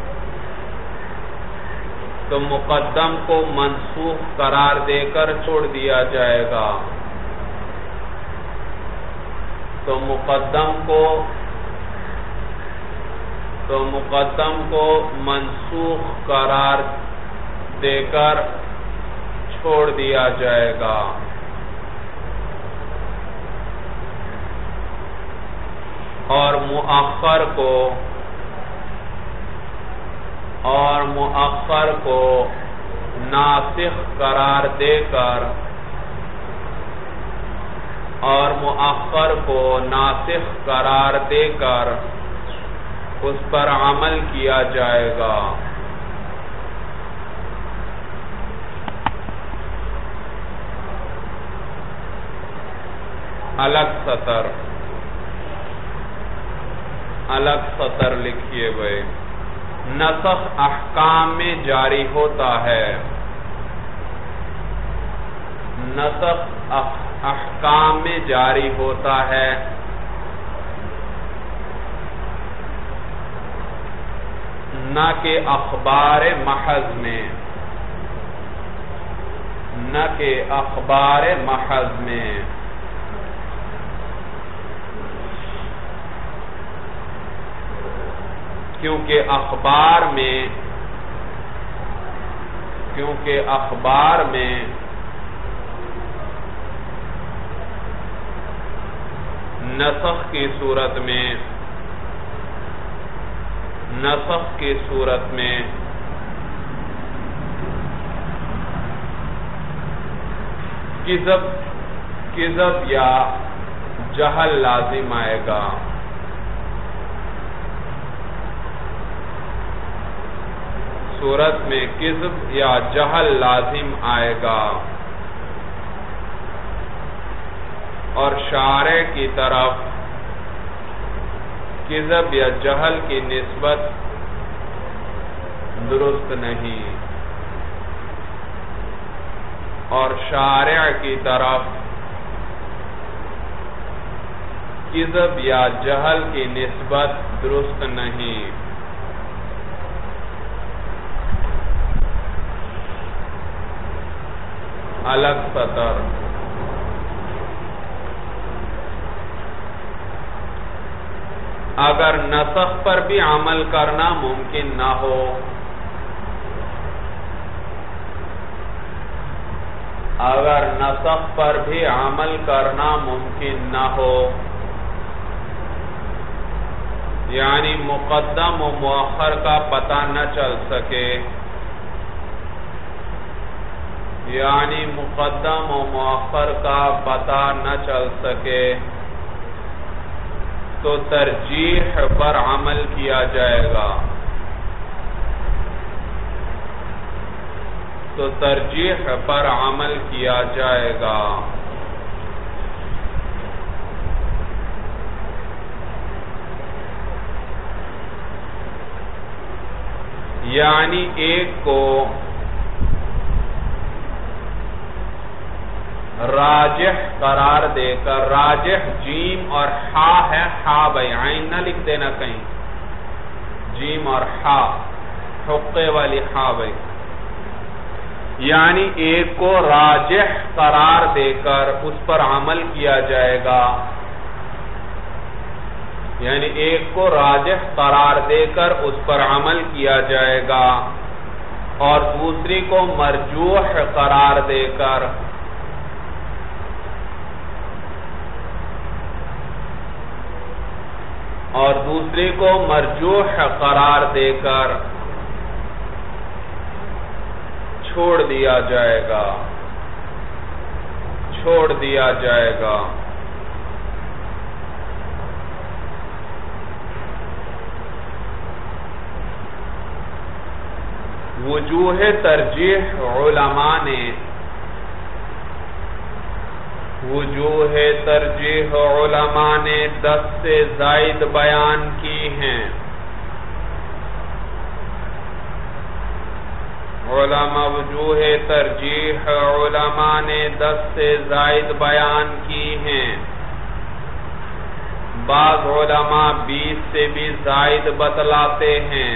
[SPEAKER 1] تو مقدم کو منسوخ قرار دے کر چھوڑ دیا جائے گا تو مقدم کو تو مقدم کو منسوخ قرار دے کر چھوڑ دیا جائے گا اور مؤخر کو اور مؤخر کو ناسخ قرار دے کر اور مؤخر کو ناسخ قرار دے کر اس پر عمل کیا جائے گا الگ سطر الگ سطر لکھیے بھائی نسخ احکام میں جاری ہوتا ہے نسخ احکام میں جاری ہوتا ہے نہ کہ اخبار محض میں نہ کہ اخبار محض میں کیونکہ اخبار میں کیونکہ اخبار میں نسخ کی صورت میں نسخ کی صورت میں کذب کذب یا جہل لازم آئے گا صورت میں کذب یا جہل لازم آئے گا اور شارع کی طرف کذب یا جہل کی نسبت درست نہیں اور شارع کی طرف کذب یا جہل کی نسبت درست نہیں الگ سطر اگر نسخ پر بھی عمل کرنا ممکن نہ ہو اگر نسخ پر بھی عمل کرنا ممکن نہ ہو یعنی مقدم و مؤخر کا پتہ نہ چل سکے یعنی مقدم و مؤخر کا پتہ نہ چل سکے تو ترجیح پر عمل کیا جائے گا تو ترجیح پر عمل کیا جائے گا یعنی ایک کو راجح قرار دے کر، راجح جیم اور حا ہے، حا بھائی عین نہ لکھ دینا کہیں، جیم اور حا، حقے والی حا بھائی، یعنی ایک کو راجح قرار دے کر اس پر عمل کیا جائے گا، یعنی ایک کو راجح قرار دے کر اس پر عمل کیا جائے گا، اور دوسری کو مرجوح قرار دے کر اور دوسری کو مرجوح قرار دے کر چھوڑ دیا جائے گا چھوڑ دیا جائے گا وجوہ ترجیح علماء نے وجوہ ترجیح علماء نے دس سے زائد بیان کی ہیں، علماء وجوہ ترجیح علماء نے دس سے زائد بیان کی ہیں، بعض علماء بیس سے بھی زائد بتلاتے ہیں،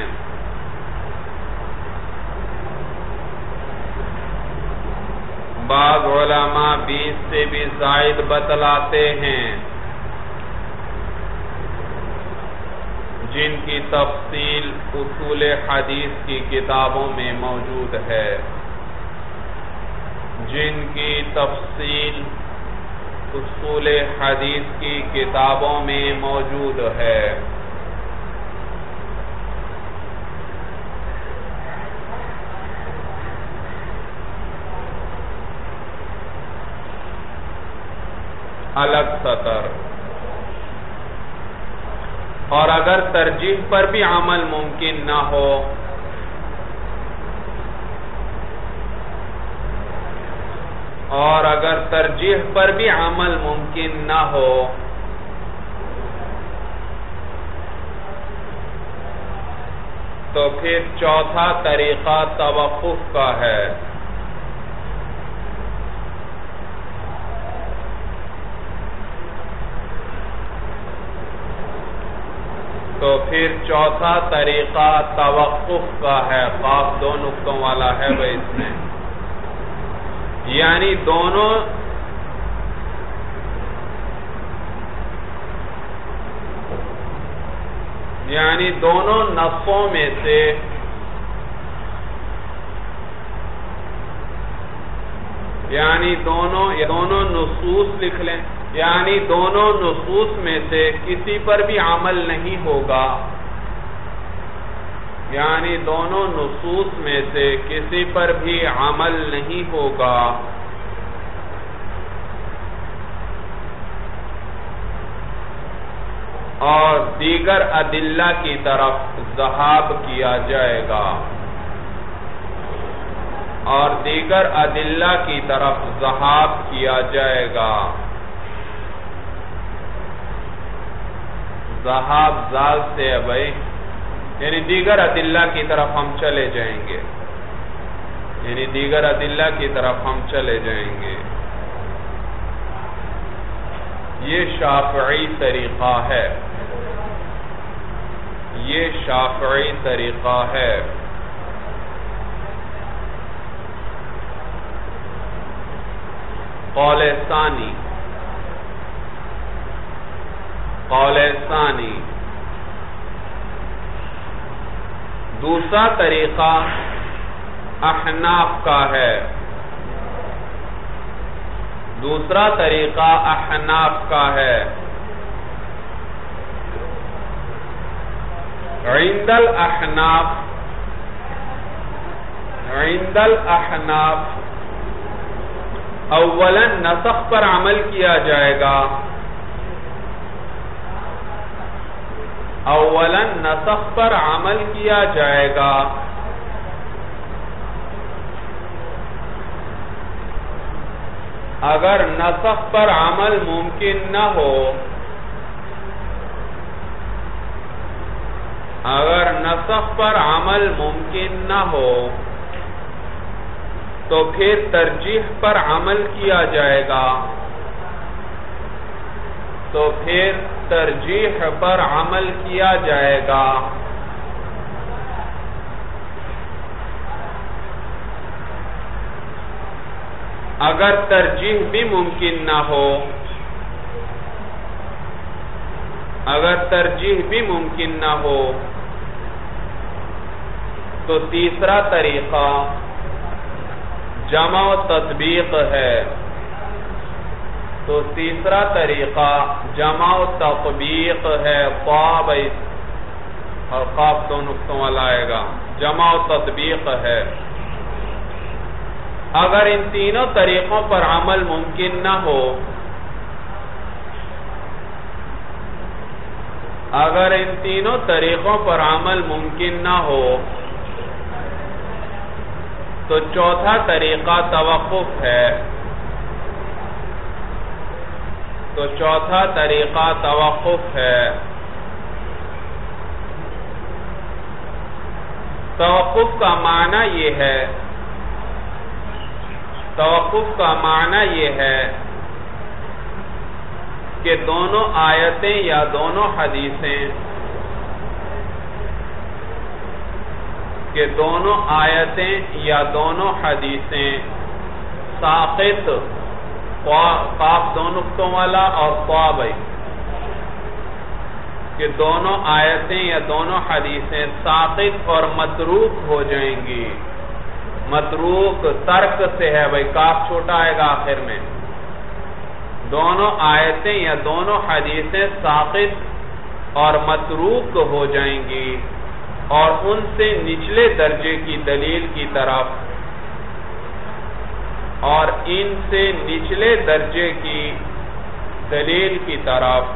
[SPEAKER 1] بعض علماء بیس سے بھی زائد بتلاتے ہیں، جن کی تفصیل اصول حدیث کی کتابوں میں موجود ہے جن کی تفصیل اصول حدیث کی کتابوں میں موجود ہے الگ سطر۔ اور اگر ترجیح پر بھی عمل ممکن نہ ہو اور اگر ترجیح پر بھی عمل ممکن نہ ہو تو پھر چوتھا طریقہ توقف کا ہے۔ تو پھر چوتھا طریقہ توقف کا ہے، قاف دو نقطوں والا ہے وہ اس میں، یعنی دونوں یعنی دونوں نصوں میں سے یعنی دونوں دونوں نصوص لکھ لیں، یعنی دونوں نصوص میں سے کسی پر بھی عمل نہیں ہوگا یعنی دونوں نصوص میں سے کسی پر بھی عمل نہیں ہوگا اور دیگر ادلہ کی طرف ذہاب کیا جائے گا اور دیگر ادلہ کی طرف ذہاب کیا جائے گا ذہاب زال سے ہے بھائی، یعنی دیگر ادلہ کی طرف ہم چلے جائیں گے یعنی دیگر ادلہ کی طرف ہم چلے جائیں گے یہ شافعی طریقہ ہے یہ شافعی طریقہ ہے قول ثانی قول ثانی دوسرا طریقہ احناف کا ہے دوسرا طریقہ احناف کا ہے عند الاحناف عند الاحناف اولا نسخ پر عمل کیا جائے گا اولا نسخ پر عمل کیا جائے گا اگر نسخ پر عمل ممکن نہ ہو اگر نسخ پر عمل ممکن نہ ہو تو پھر ترجیح پر عمل کیا جائے گا تو پھر ترجیح پر عمل کیا جائے گا اگر ترجیح بھی ممکن نہ ہو اگر ترجیح بھی ممکن نہ ہو تو تیسرا طریقہ جمع و تطبیق ہے تو تیسرا طریقہ جمع و تطبیق ہے قاب اور قاف دو نقطوں والا آئے گا جمع و تطبیق ہے اگر ان تینوں طریقوں پر عمل ممکن نہ ہو اگر ان تینوں طریقوں پر عمل ممکن نہ ہو تو چوتھا طریقہ توقف ہے تو چوتھا طریقہ توقف ہے توقف کا معنی یہ ہے توقف کا معنی یہ ہے کہ دونوں آیتیں یا دونوں حدیثیں کہ دونوں آیتیں یا دونوں حدیثیں ساقط قاف دو نقطوں والا اور قابئی کہ دونوں آیتیں یا دونوں حدیثیں ساقط اور متروک ہو جائیں گی متروک ترک سے ہے بھائی کاف چھوٹا آئے گا آخر میں دونوں آیتیں یا دونوں حدیثیں ساقط اور متروک ہو جائیں گی اور ان سے نچلے درجے کی دلیل کی طرف اور ان سے نچلے درجے کی دلیل کی طرف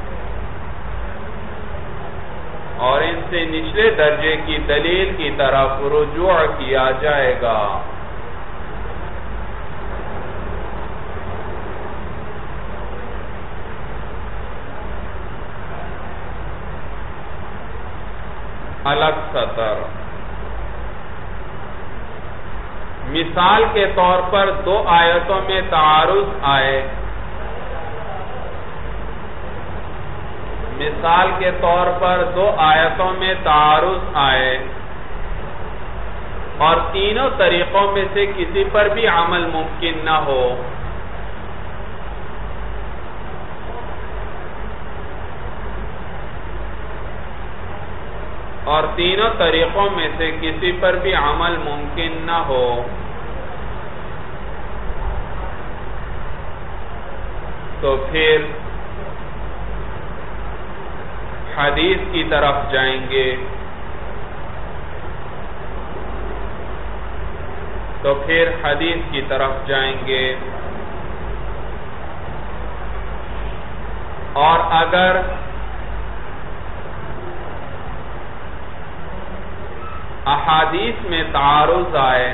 [SPEAKER 1] اور ان سے نچلے درجے کی دلیل کی طرف رجوع کیا جائے گا الگ سطر مثال کے طور پر دو آیتوں میں تعارض آئے مثال کے طور پر دو آیتوں میں تعارض آئے اور تینوں طریقوں میں سے کسی پر بھی عمل ممکن نہ ہو اور تینوں طریقوں میں سے کسی پر بھی عمل ممکن نہ ہو تو پھر حدیث کی طرف جائیں گے تو پھر حدیث کی طرف جائیں گے اور اگر احادیث میں تعارض آئے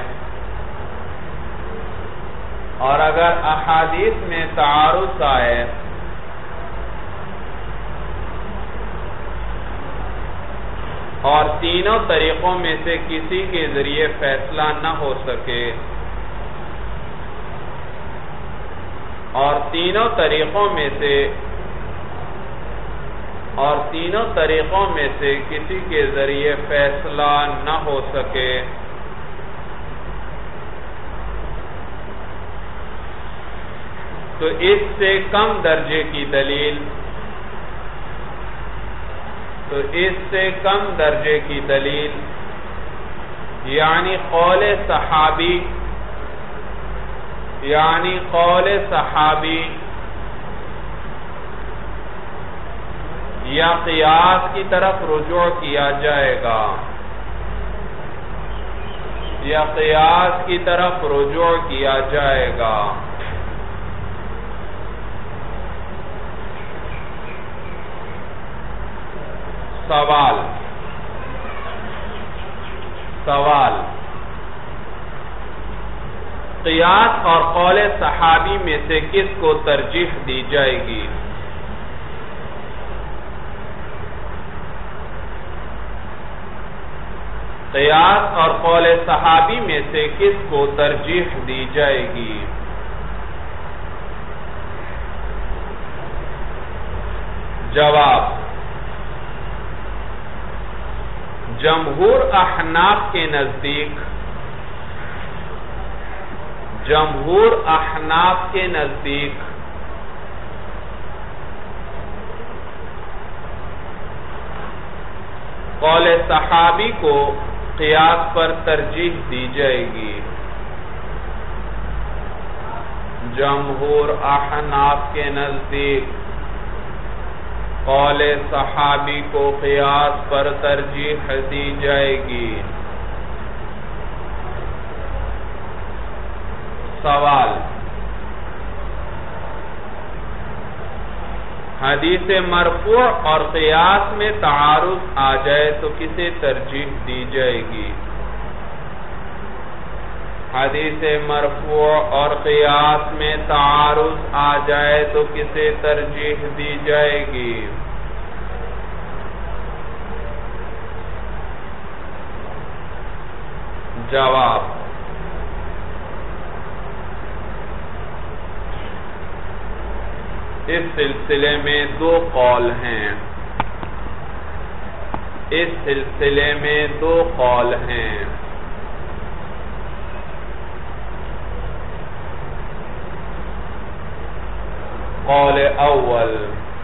[SPEAKER 1] اور اگر احادیث میں تعارض آئے اور تینوں طریقوں میں سے کسی کے ذریعے فیصلہ نہ ہو سکے اور تینوں طریقوں میں سے اور تینوں طریقوں میں سے کسی کے ذریعے فیصلہ نہ ہو سکے تو اس سے کم درجے کی دلیل تو اس سے کم درجے کی دلیل یعنی قول صحابی یعنی قول صحابی یا قیاس کی طرف رجوع کیا جائے گا یا قیاس کی طرف رجوع کیا جائے گا سوال سوال قیاس اور قول صحابی میں سے کس کو ترجیح دی جائے گی؟ قیاس اور قول صحابی میں سے کس کو ترجیح دی جائے گی؟ جواب: جمہور احناف کے نزدیک جمہور احناف کے نزدیک قول صحابی کو قیاس پر ترجیح دی جائے گی۔ جمہور احناف کے نزدیک قول صحابی کو قیاس پر ترجیح دی جائے گی۔ سوال: حدیث مرفوع اور قیاس میں تعارض آ جائے تو کسے ترجیح دی جائے گی؟ حدیث مرفوع اور قیاس میں تعارض آ جائے تو کسے ترجیح دی جائے گی؟ جواب: اس سلسلے میں دو قول ہیں اس سلسلے میں دو قول ہیں قول اول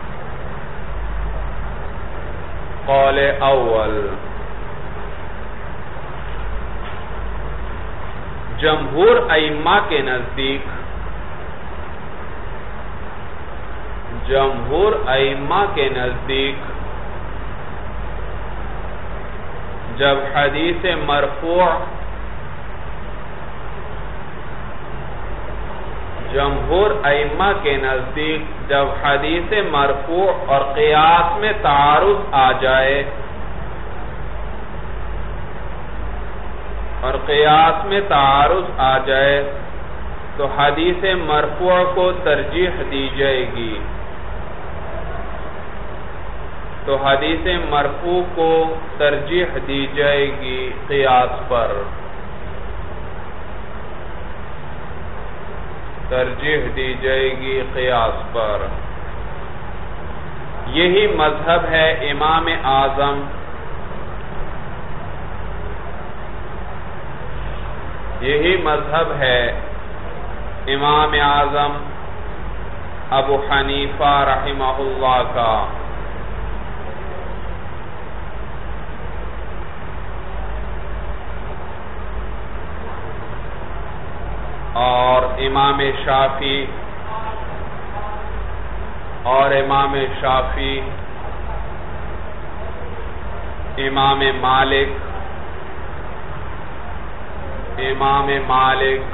[SPEAKER 1] قول اول جمہور ائمہ کے نزدیک جمہور ائمہ کے نزدیک جب حدیث مرفوع جمہور ائمہ کے نزدیک جب حدیث مرفوع اور قیاس میں تعارض آ جائے اور قیاس میں تعارض آ جائے تو حدیث مرفوع کو ترجیح دی جائے گی تو حدیث مرفوع کو ترجیح دی جائے گی قیاس پر ترجیح دی جائے گی قیاس پر یہی مذہب ہے امام اعظم یہی مذہب ہے امام اعظم ابو حنیفہ رحمہ اللہ کا اور امام شافعی اور امام شافعی امام مالک امام مالک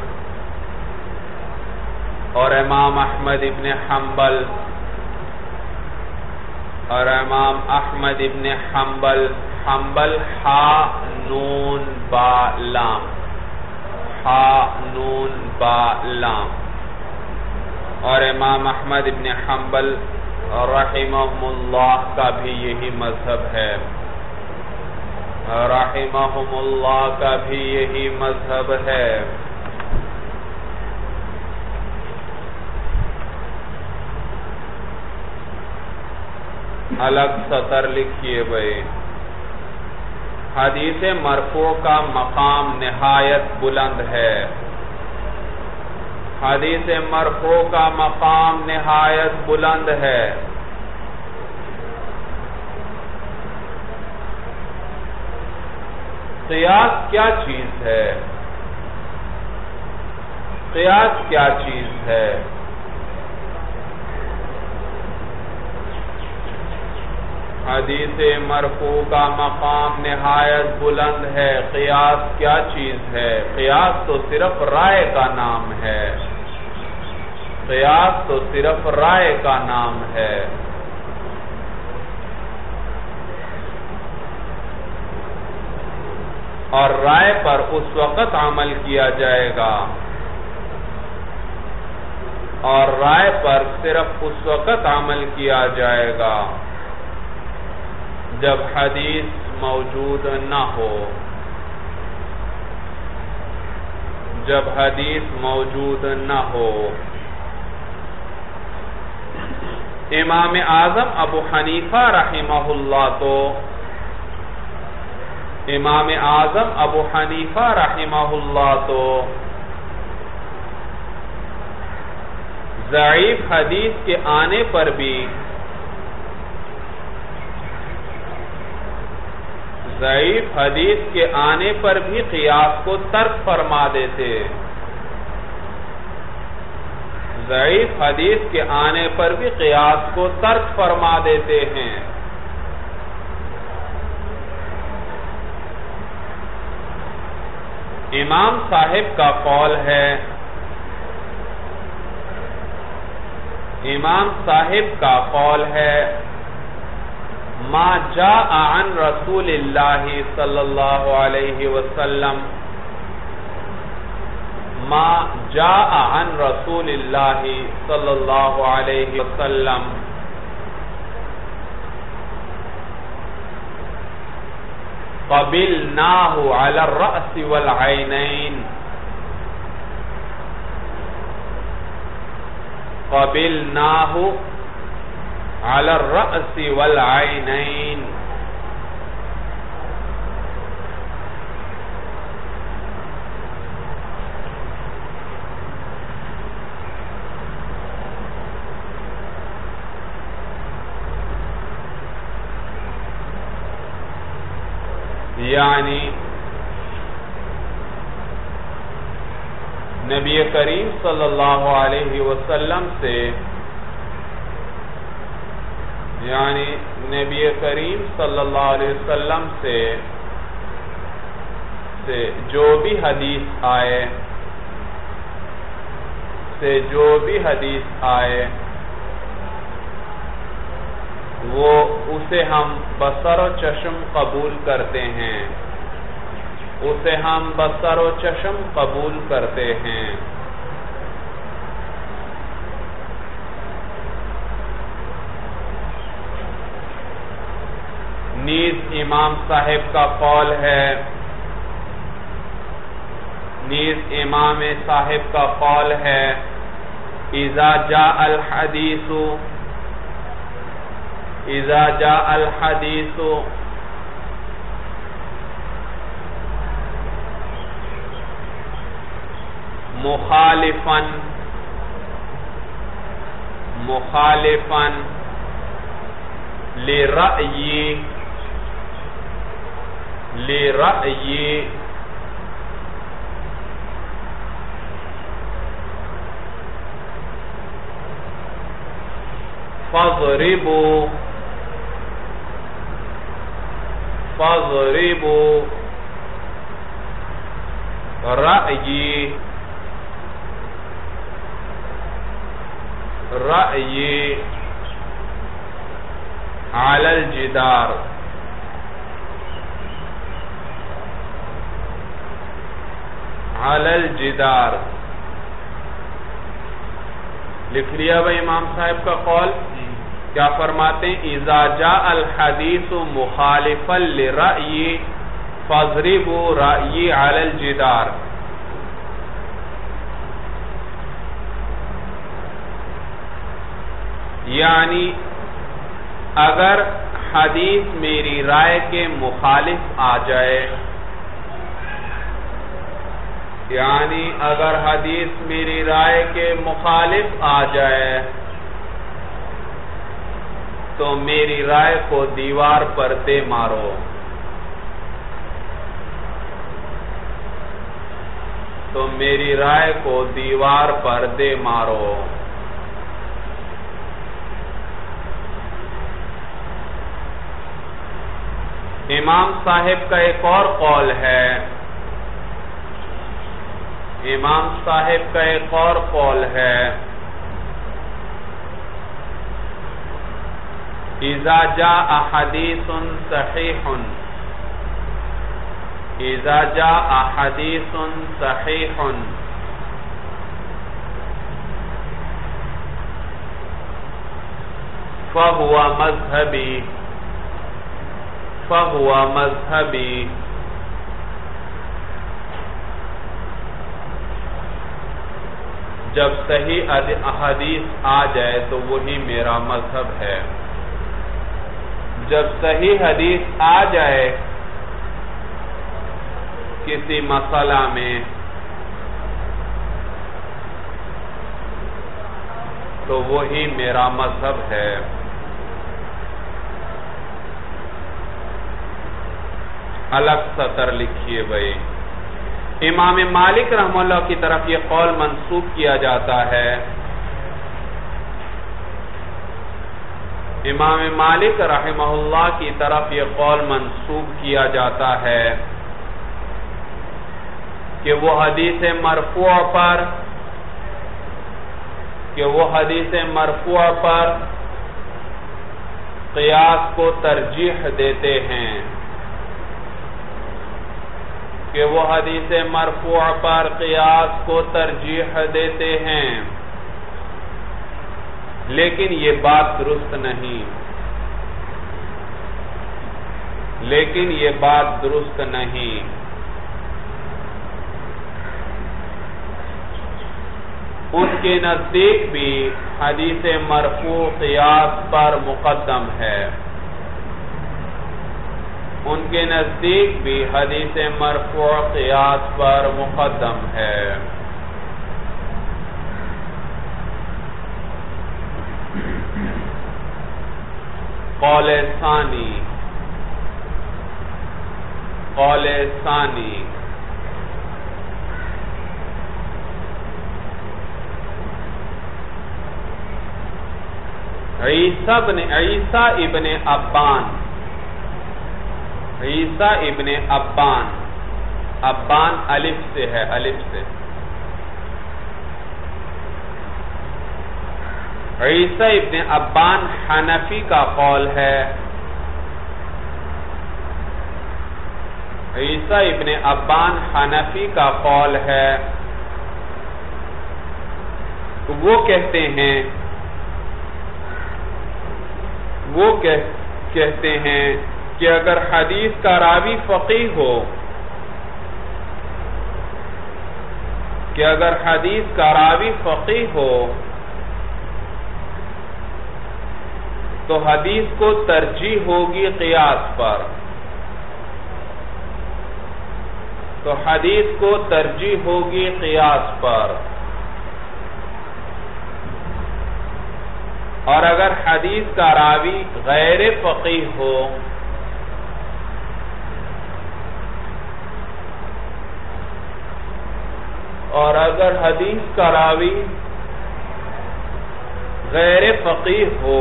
[SPEAKER 1] اور امام احمد ابن حنبل اور امام احمد ابن حنبل حنبل ہا نون با لام ہا نون با لام اور امام احمد ابن حنبل رحمہم اللہ کا بھی یہی مذہب ہے رحمہم اللہ کا بھی یہی مذہب ہے الگ سطر لکھیے بھائی حدیث مرفوع کا مقام نہایت بلند ہے حدیث مرفوع کا مقام نہایت بلند ہے قیاس کیا چیز ہے قیاس کیا چیز ہے حدیث مرفوع کا مقام نہایت بلند ہے قیاس کیا چیز ہے قیاس تو صرف رائے کا نام ہے قیاس تو صرف رائے کا نام ہے اور رائے پر اس وقت عمل کیا جائے گا اور رائے پر صرف اس وقت عمل کیا جائے گا جب حدیث موجود نہ ہو جب حدیث موجود نہ ہو۔ امام اعظم ابو حنیفہ رحمہ اللہ تو امام اعظم ابو حنیفہ رحمہ اللہ تو ضعیف حدیث کے آنے پر بھی ضعیف حدیث کے آنے پر بھی قیاس کو ترک فرما دیتے ضعیف حدیث کے آنے پر بھی قیاس کو ترک فرما دیتے ہیں۔ امام صاحب کا قول ہے امام صاحب کا قول ہے ما جاء عن رسول اللہ صلی اللہ علیہ وسلم ما جاء عن رسول اللہ صلی اللہ علیہ وسلم قبلناہ علی الرأس والعینین قبلناہ علی الرأس والعینین یعنی نبی کریم صلی اللہ علیہ وسلم سے یعنی نبی کریم صلی اللہ علیہ وسلم سے سے جو بھی حدیث آئے سے جو بھی حدیث آئے وہ اسے ہم بصر و چشم قبول کرتے ہیں اسے ہم بصر و چشم قبول کرتے ہیں۔ نیز امام صاحب کا قول ہے نیز امام صاحب کا قول ہے اذا جاء الحدیث اذا جاء الحدیث مخالفا مخالفا لرأی لرأی فاضربوا فاضربوا رأی رأی علی الجدار علی الجدار لکھ لیا بھائی امام صاحب کا قول کیا فرماتے ہیں اذا جاء الحدیث مخالفا لرأی فاضربوا رأی علی الجدار یعنی اگر حدیث میری رائے کے مخالف آ جائے یعنی اگر حدیث میری رائے کے مخالف آ جائے تو میری رائے کو دیوار پر دے مارو تو میری رائے کو دیوار پر دے مارو امام صاحب کا ایک اور قول ہے امام صاحب کا ایک اور قول ہے اذا جاء حدیث صحیح اذا جاء حدیث صحیح فهو مذهبی فهو مذهبی جب صحیح احادیث آ جائے تو وہی میرا مذہب ہے. جب صحیح حدیث آ جائے کسی مسئلہ میں تو وہی میرا مذہب ہے. الگ سطر لکھیے بھائی. امام مالک رحمہ اللہ کی طرف یہ قول منسوب کیا جاتا ہے. امام مالک رحمہ اللہ کی طرف یہ قول منسوب کیا جاتا ہے کہ وہ حدیث مرفوع پر کہ وہ حدیث مرفوع پر قیاس کو ترجیح دیتے ہیں کہ وہ حدیث مرفوع پر قیاس کو ترجیح دیتے ہیں لیکن یہ بات درست نہیں لیکن یہ بات درست نہیں ان کے نزدیک بھی حدیث مرفوع قیاس پر مقدم ہے ان کے نزدیک بھی حدیث مرفوع قیاس پر مقدم ہے. قول ثانی قول ثانی عیسیٰ ابن عیسیٰ ابن ابان عیسیٰ ابن ابان ابان الف سے ہے الف سے عیسیٰ ابن ابان حنفی کا قول ہے. عیسیٰ ابن ابان حنفی کا قول ہے. وہ کہتے ہیں وہ کہتے ہیں کہ اگر حدیث کا راوی فقیہ ہو کہ اگر حدیث کا راوی فقیہ ہو تو حدیث کو ترجیح ہوگی قیاس پر تو حدیث کو ترجیح ہوگی قیاس پر اور اگر حدیث کا راوی غیر فقیہ ہو اور اگر حدیث کا راوی غیر فقیہ ہو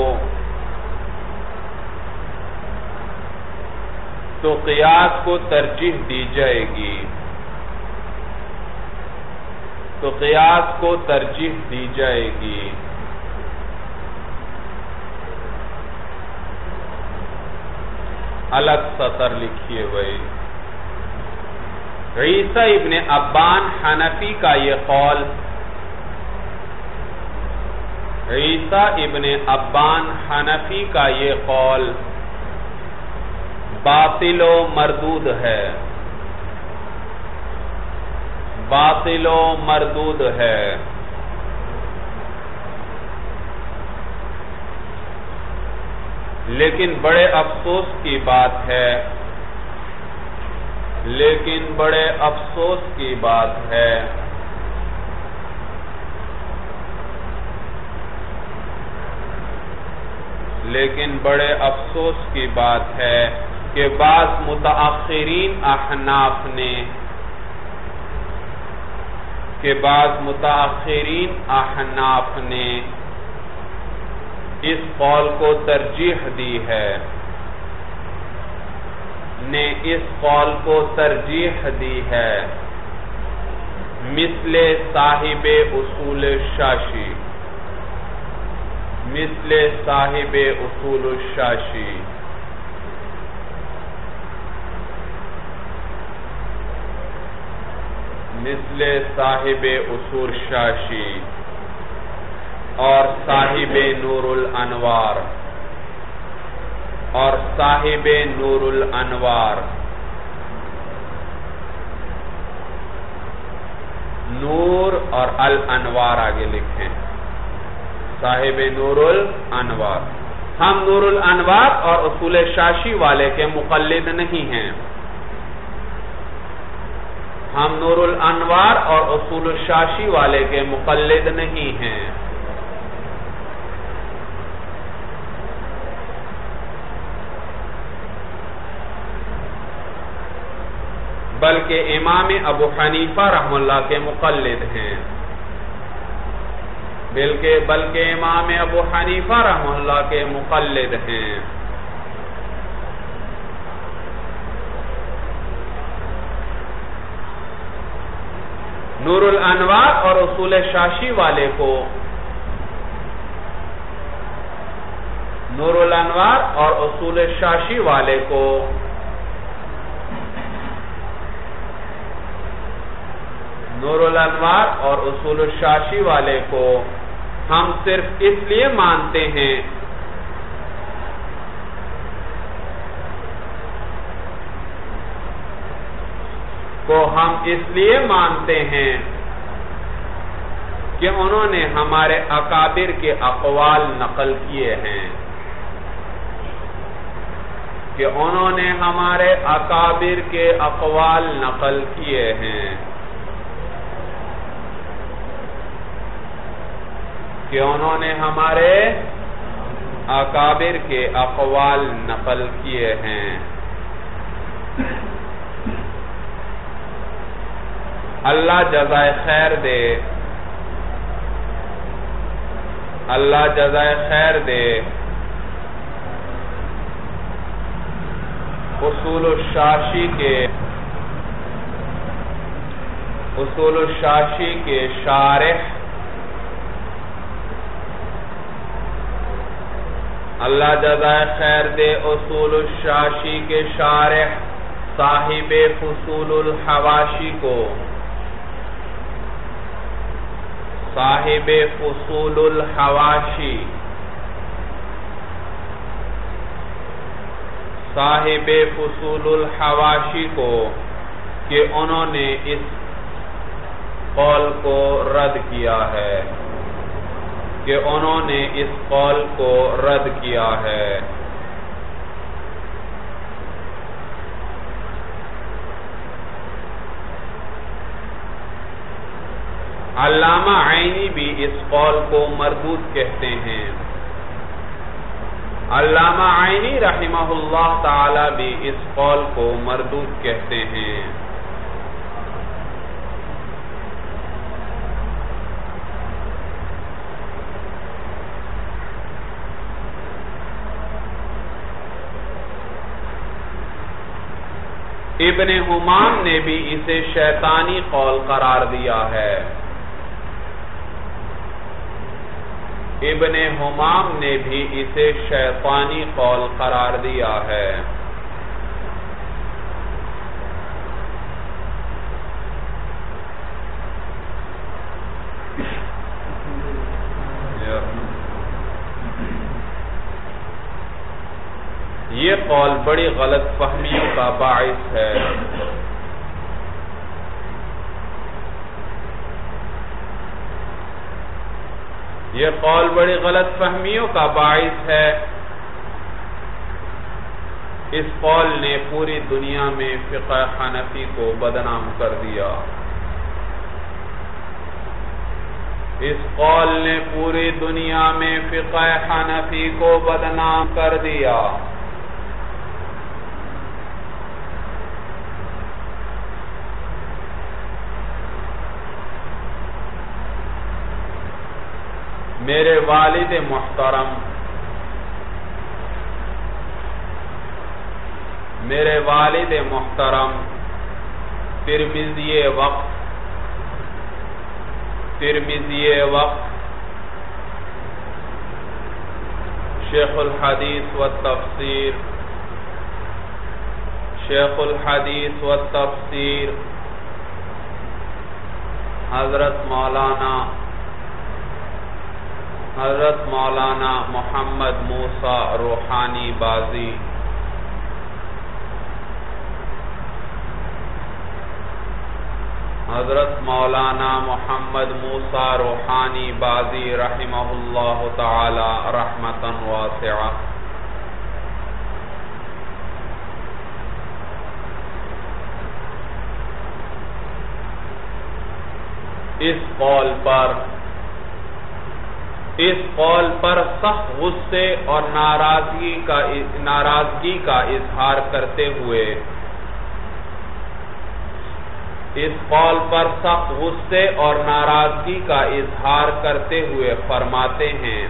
[SPEAKER 1] تو قیاس کو ترجیح دی جائے گی تو قیاس کو ترجیح دی جائے گی. الگ سطر لکھیے بھائی. عیسیٰ ابن ابان حنفی کا یہ قول عیسیٰ ابن ابان حنفی کا یہ قول باطل و مردود ہے باطل و مردود ہے. لیکن بڑے افسوس کی بات ہے لیکن بڑے افسوس کی بات ہے لیکن بڑے افسوس کی بات ہے کہ بعض متاخرین احناف نے کہ بعض متاخرین احناف نے اس قول کو ترجیح دی ہے نے اس قول کو ترجیح دی ہے مثل صاحب اصول الشاشی مثل صاحب اصول الشاشی مثل صاحب اصول شاشی اور صاحب نور الانوار اور صاحب نور الانوار نور اور الانوار آگے لکھیں، صاحب نور الانوار۔ ہم نور الانوار اور اصول شاشی والے کے مقلد نہیں ہیں، ہم نور الانوار اور اصول شاشی والے کے مقلد نہیں ہیں۔ بلکہ امام ابو حنیفہ رحمہ اللہ کے مقلد ہیں، بلکہ بلکہ امام ابو حنیفہ رحمہ اللہ کے مقلد ہیں۔ نور الانوار اور اصول شاشی والے کو نور الانوار اور اصول شاشی والے کو نور الانوار اور اصول الشاشی والے کو ہم صرف اس لیے مانتے ہیں کو ہم اس لیے مانتے ہیں کہ انہوں نے ہمارے اکابر کے اقوال نقل کیے ہیں کہ انہوں نے ہمارے اکابر کے اقوال نقل کیے ہیں کہ انہوں نے ہمارے اکابر کے اقوال نقل کیے ہیں۔ اللہ جزائے خیر دے اللہ جزائے خیر دے اصول الشاشی کے اصول الشاشی کے شارح اللہ جزائے خیر دے اصول الشاشی کے شارح صاحب فصول الحواشی کو صاحب فصول الحواشی صاحب فصول الحواشی کو کہ انہوں نے اس قول کو رد کیا ہے کہ انہوں نے اس قول کو رد کیا ہے۔ علامہ عینی بھی اس قول کو مردود کہتے ہیں، علامہ عینی رحمہ اللہ تعالی بھی اس قول کو مردود کہتے ہیں۔ ابن حمام نے بھی اسے شیطانی قول قرار دیا ہے، ابن حمام نے بھی اسے شیطانی قول قرار دیا ہے۔ یہ قول بڑی غلط فہمیوں کا باعث ہے۔ یہ قول بڑی غلط فہمیوں کا باعث ہے۔ اس قول نے پوری دنیا میں فقہ حنفی کو بدنام کر دیا۔ اس قول نے پوری دنیا میں فقہ حنفی کو بدنام کر دیا۔ میرے والد محترم میرے والد محترم ترمذی وقت ترمذی وقت شیخ الحدیث والتفسیر شیخ الحدیث والتفسیر حضرت مولانا حضرت مولانا محمد موسیٰ روحانی بازی حضرت مولانا محمد موسیٰ روحانی بازی رحمہ اللہ تعالی رحمتا واسعہ. اس قول پر اس قول پر سخت غصے اور ناراضگی کا ناراضگی کا اظہار کرتے ہوئے اس قول پر سخت غصے اور ناراضگی کا اظہار کرتے ہوئے فرماتے ہیں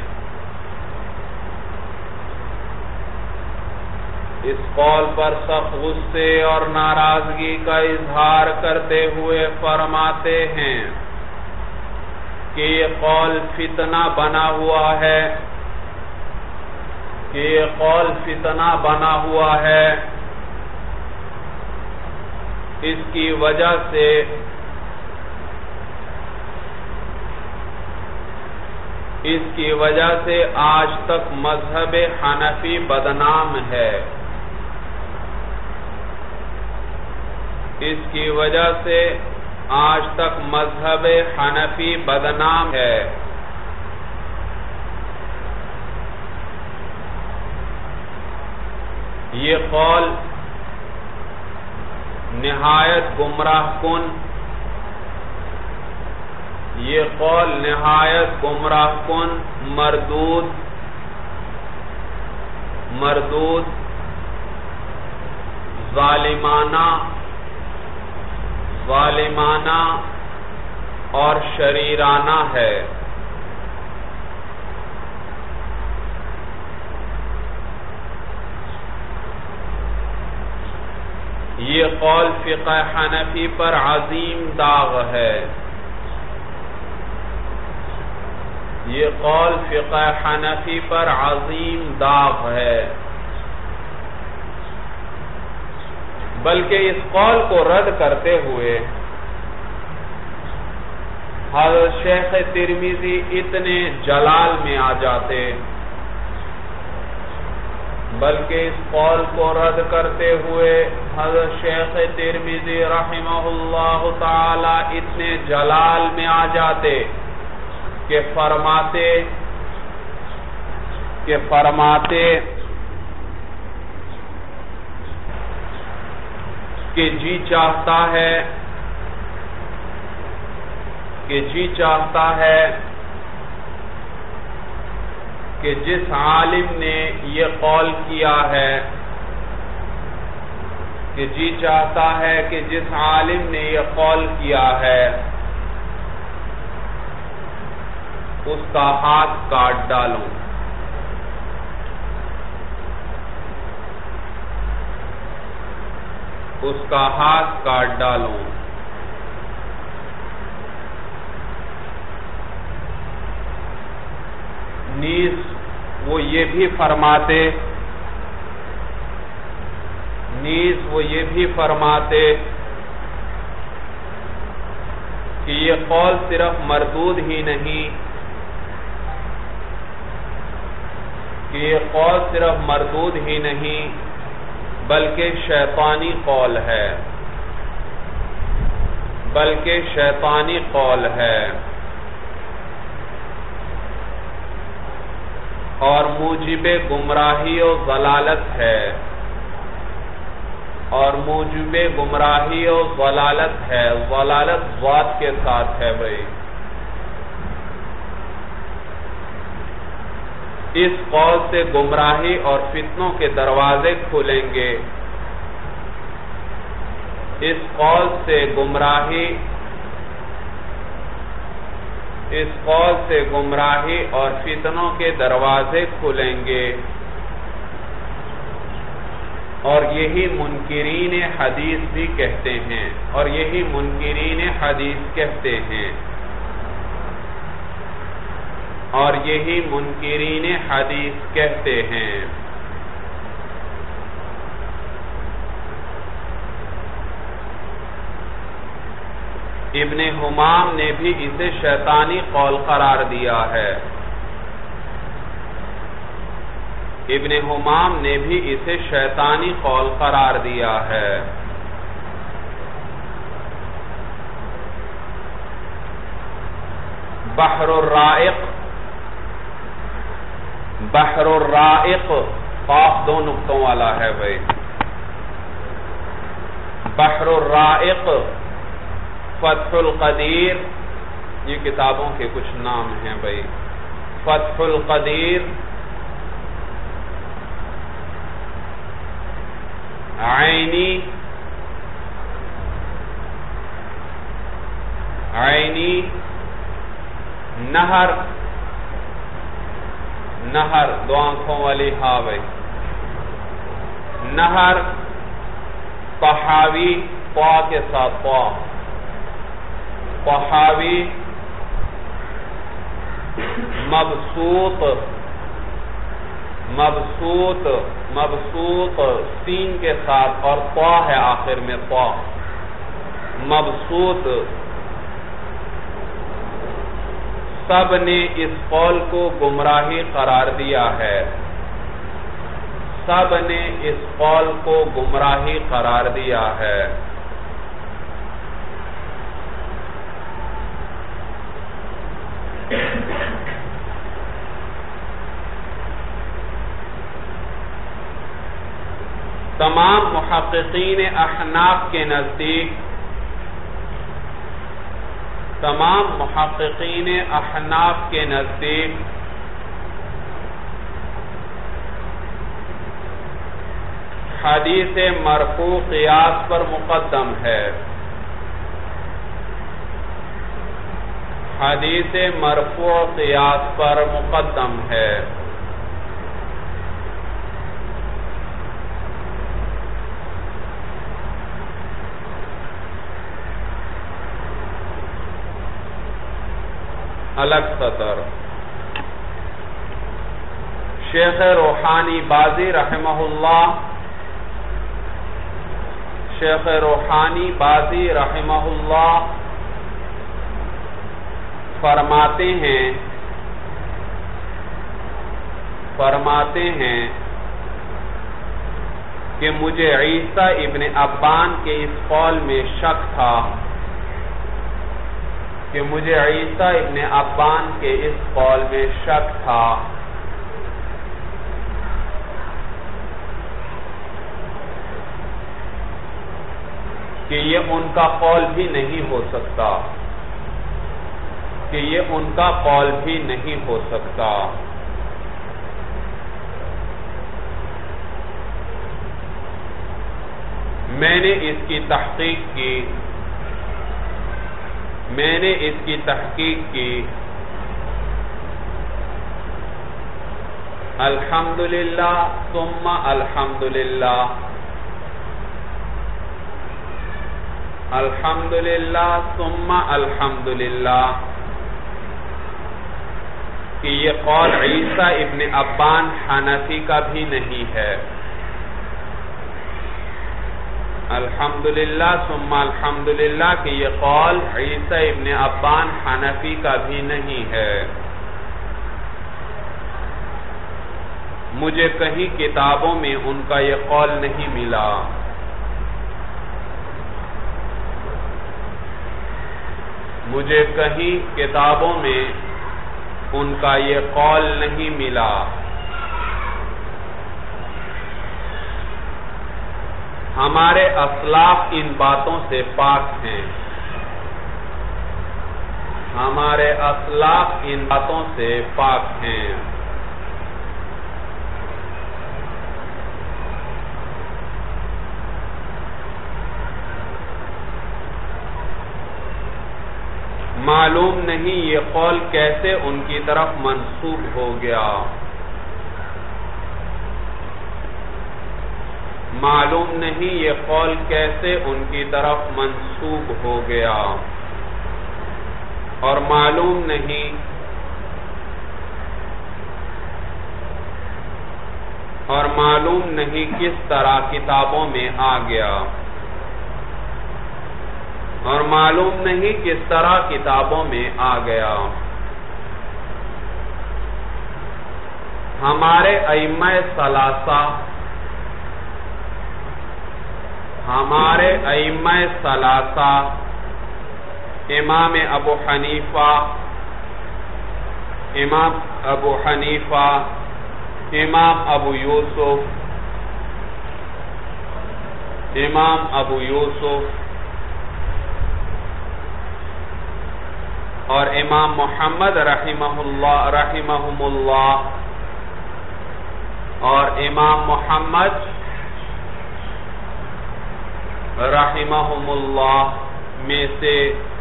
[SPEAKER 1] اس قول پر سخت غصے اور ناراضگی کا اظہار کرتے ہوئے فرماتے ہیں کہ یہ قول فتنہ بنا ہوا ہے کہ یہ قول فتنہ بنا ہوا ہے اس کی وجہ سے اس کی وجہ سے آج تک مذہب حنفی بدنام ہے اس کی وجہ سے آج تک مذہب حنفی بدنام ہے. یہ قول نہایت گمراہ کن یہ قول نہایت گمراہ کن مردود مردود ظالمانہ ظالمانہ اور شریرانہ ہے. یہ قول فقہ حنفی پر عظیم داغ ہے یہ قول فقہ حنفی پر عظیم داغ ہے بلکہ اس قول کو رد کرتے ہوئے حضرت شیخ ترمذی اتنے جلال میں آ جاتے بلکہ اس قول کو رد کرتے ہوئے حضرت شیخ ترمذی رحمہ اللہ تعالی اتنے جلال میں آ جاتے کہ فرماتے کہ فرماتے کہ جی چاہتا ہے کہ جی چاہتا ہے کہ جس عالم نے یہ قول کیا ہے کہ جی چاہتا ہے کہ جس عالم نے یہ قول کیا ہے اس کا ہاتھ کاٹ ڈالوں اس کا ہاتھ کاٹ ڈالوں نیز وہ یہ بھی فرماتے نیز وہ یہ بھی فرماتے کہ یہ قول صرف مردود ہی نہیں کہ یہ قول صرف مردود ہی نہیں بلکہ شیطانی قول ہے بلکہ شیطانی قول ہے اور موجب گمراہی و ضلالت ہے اور موجب گمراہی و ضلالت ہے ضلالت ذات کے ساتھ ہے بھائی اس قول سے گمراہی اور فتنوں کے دروازے کھلیں گے اس قول سے گمراہی اس قول سے گمراہی اور فتنوں کے دروازے کھلیں گے اور یہی منکرین حدیث بھی کہتے ہیں اور یہی منکرین حدیث کہتے ہیں اور یہی منکرین حدیث کہتے ہیں ابن حمام نے بھی اسے شیطانی قول قرار دیا ہے ابن حمام نے بھی اسے شیطانی قول قرار دیا ہے بحر الرائق، بحر الرائق قاف دو نقطوں والا ہے بھائی. بحر الرائق، فتح القدیر، یہ کتابوں کے کچھ نام ہیں بھائی. فتح القدیر، عینی، عینی، نہر، نہر دو آنکھوں والی ہاں بھائی. نہر، طحاوی، طا کے ساتھ طا، طحاوی. مبسوط، مبسوط، مبسوط سین کے ساتھ اور طا ہے آخر میں طا. مبسوط. سب نے اس قول کو گمراہی قرار دیا ہے، سب نے اس قول کو گمراہی قرار دیا ہے. تمام محققین احناف کے نزدیک، تمام محققین احناف کے نزدیک حدیث مرفوع قیاس پر مقدم ہے. حدیث مرفوع قیاس پر مقدم ہے. الگ سطر. شیخ روحانی بازی رحمہ اللہ، شیخ روحانی بازی رحمہ اللہ فرماتے ہیں فرماتے ہیں کہ مجھے عیسیٰ ابن ابان کے اس قول میں شک تھا کہ مجھے عیسیٰ ابن ابان کے اس قول میں شک تھا کہ یہ ان کا قول بھی نہیں ہو سکتا، کہ یہ ان کا قول بھی نہیں ہو سکتا. میں نے اس کی تحقیق کی میں نے اس کی تحقیق کی الحمدللہ ثم الحمدللہ، الحمدللہ ثم الحمدللہ کہ یہ قول عیسیٰ ابن ابان حنفی کا بھی نہیں ہے. الحمدللہ ثم الحمدللہ کہ یہ قول عیسیٰ ابن ابان حنفی کا بھی نہیں ہے. مجھے کہیں کتابوں میں ان کا یہ قول نہیں ملا. مجھے کہیں کتابوں میں ان کا یہ قول نہیں ملا. ہمارے اسلاف ان باتوں سے پاک ہیں، ہمارے اسلاف ان باتوں سے پاک ہیں. معلوم نہیں یہ قول کیسے ان کی طرف منسوب ہو گیا، معلوم نہیں یہ قول کیسے ان کی طرف منسوب ہو گیا، اور معلوم نہیں اور معلوم نہیں کس طرح کتابوں میں آ گیا، اور معلوم نہیں کس طرح کتابوں میں آ گیا. ہمارے ائمہ ثلاثہ ہمارے ائمہ ثلاثہ امام ابو حنیفہ، امام ابو حنیفہ، امام ابو یوسف، امام ابو یوسف اور امام محمد رحمہ اللہ رحمہم اللہ اور امام محمد رحمہم اللہ میں سے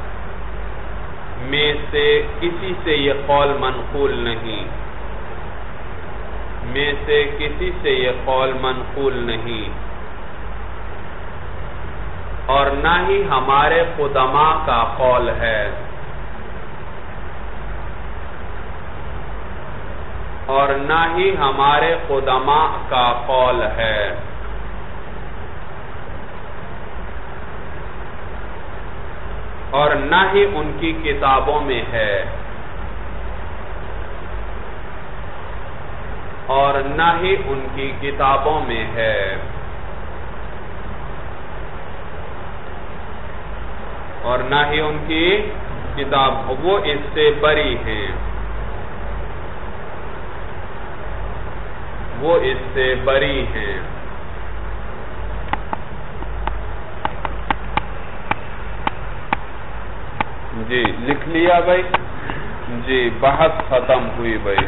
[SPEAKER 1] میں سے کسی سے یہ قول منقول نہیں میں سے کسی سے یہ قول منقول نہیں اور نہ ہی ہمارے قدماء کا قول ہے اور نہ ہی ہمارے قدماء کا قول ہے اور نہ ہی ان کی کتابوں میں ہے اور نہ ہی ان کی کتابوں میں ہے اور نہ ہی ان کی کتاب وہ اس سے بری ہیں وہ اس سے بری ہیں جی لکھ لیا بھائی جی بحث ختم ہوئی بھائی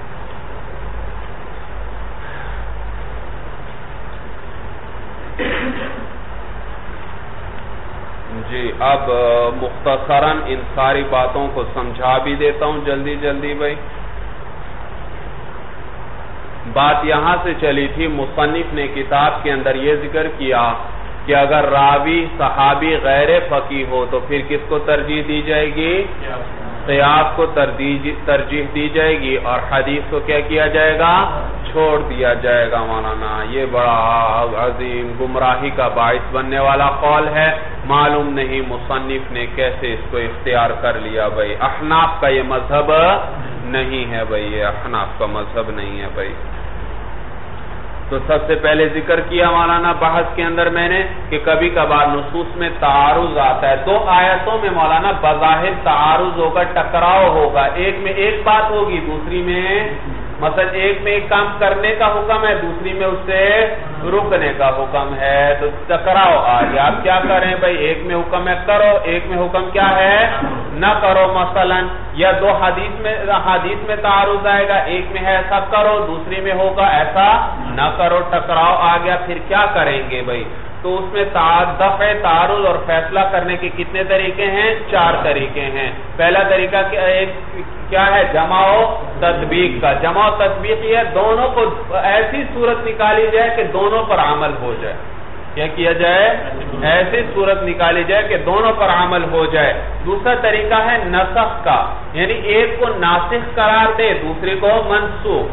[SPEAKER 1] جی اب مختصراً ان ساری باتوں کو سمجھا بھی دیتا ہوں جلدی جلدی بھائی بات یہاں سے چلی تھی مصنف نے کتاب کے اندر یہ ذکر کیا کہ اگر راوی صحابی غیر فقیہ ہو تو پھر کس کو ترجیح دی جائے گی قیاس کو ترجیح دی جائے گی اور حدیث کو کیا کیا جائے گا چھوڑ دیا جائے گا مولانا یہ بڑا عظیم گمراہی کا باعث بننے والا قول ہے معلوم نہیں مصنف نے کیسے اس کو اختیار کر لیا بھائی احناف کا یہ مذہب نہیں ہے بھائی یہ احناف کا مذہب نہیں ہے بھائی تو سب سے پہلے ذکر کیا مولانا بحث کے اندر میں نے کہ کبھی کبھار نصوص میں تعارض آتا ہے دو آیتوں میں مولانا بظاہر تعارض ہوگا ٹکراؤ ہوگا ایک میں ایک بات ہوگی دوسری میں مثلا ایک میں ایک کام کرنے کا حکم ہے دوسری میں اس سے رکنے کا حکم ہے تو ٹکراؤ آ گیا آپ کیا کریں بھائی ایک میں حکم ہے کرو ایک میں حکم کیا ہے نہ کرو مثلا یا دو حدیث میں حدیث میں تعارض آئے گا ایک میں ہے ایسا کرو دوسری میں ہوگا ایسا نہ کرو ٹکراؤ آ گیا پھر کیا کریں گے بھائی تو اس میں دفع تعارض اور فیصلہ کرنے کے کتنے طریقے ہیں چار طریقے ہیں پہلا طریقہ کیا ہے جمع و تطبیق کا جمع و تطبیق یہ دونوں کو ایسی صورت نکالی جائے کہ دونوں پر عمل ہو جائے کیا کیا جائے ایسی صورت نکالی جائے کہ دونوں پر عمل ہو جائے دوسرا طریقہ ہے نسخ کا یعنی ایک کو ناسخ قرار دے دوسرے کو منسوخ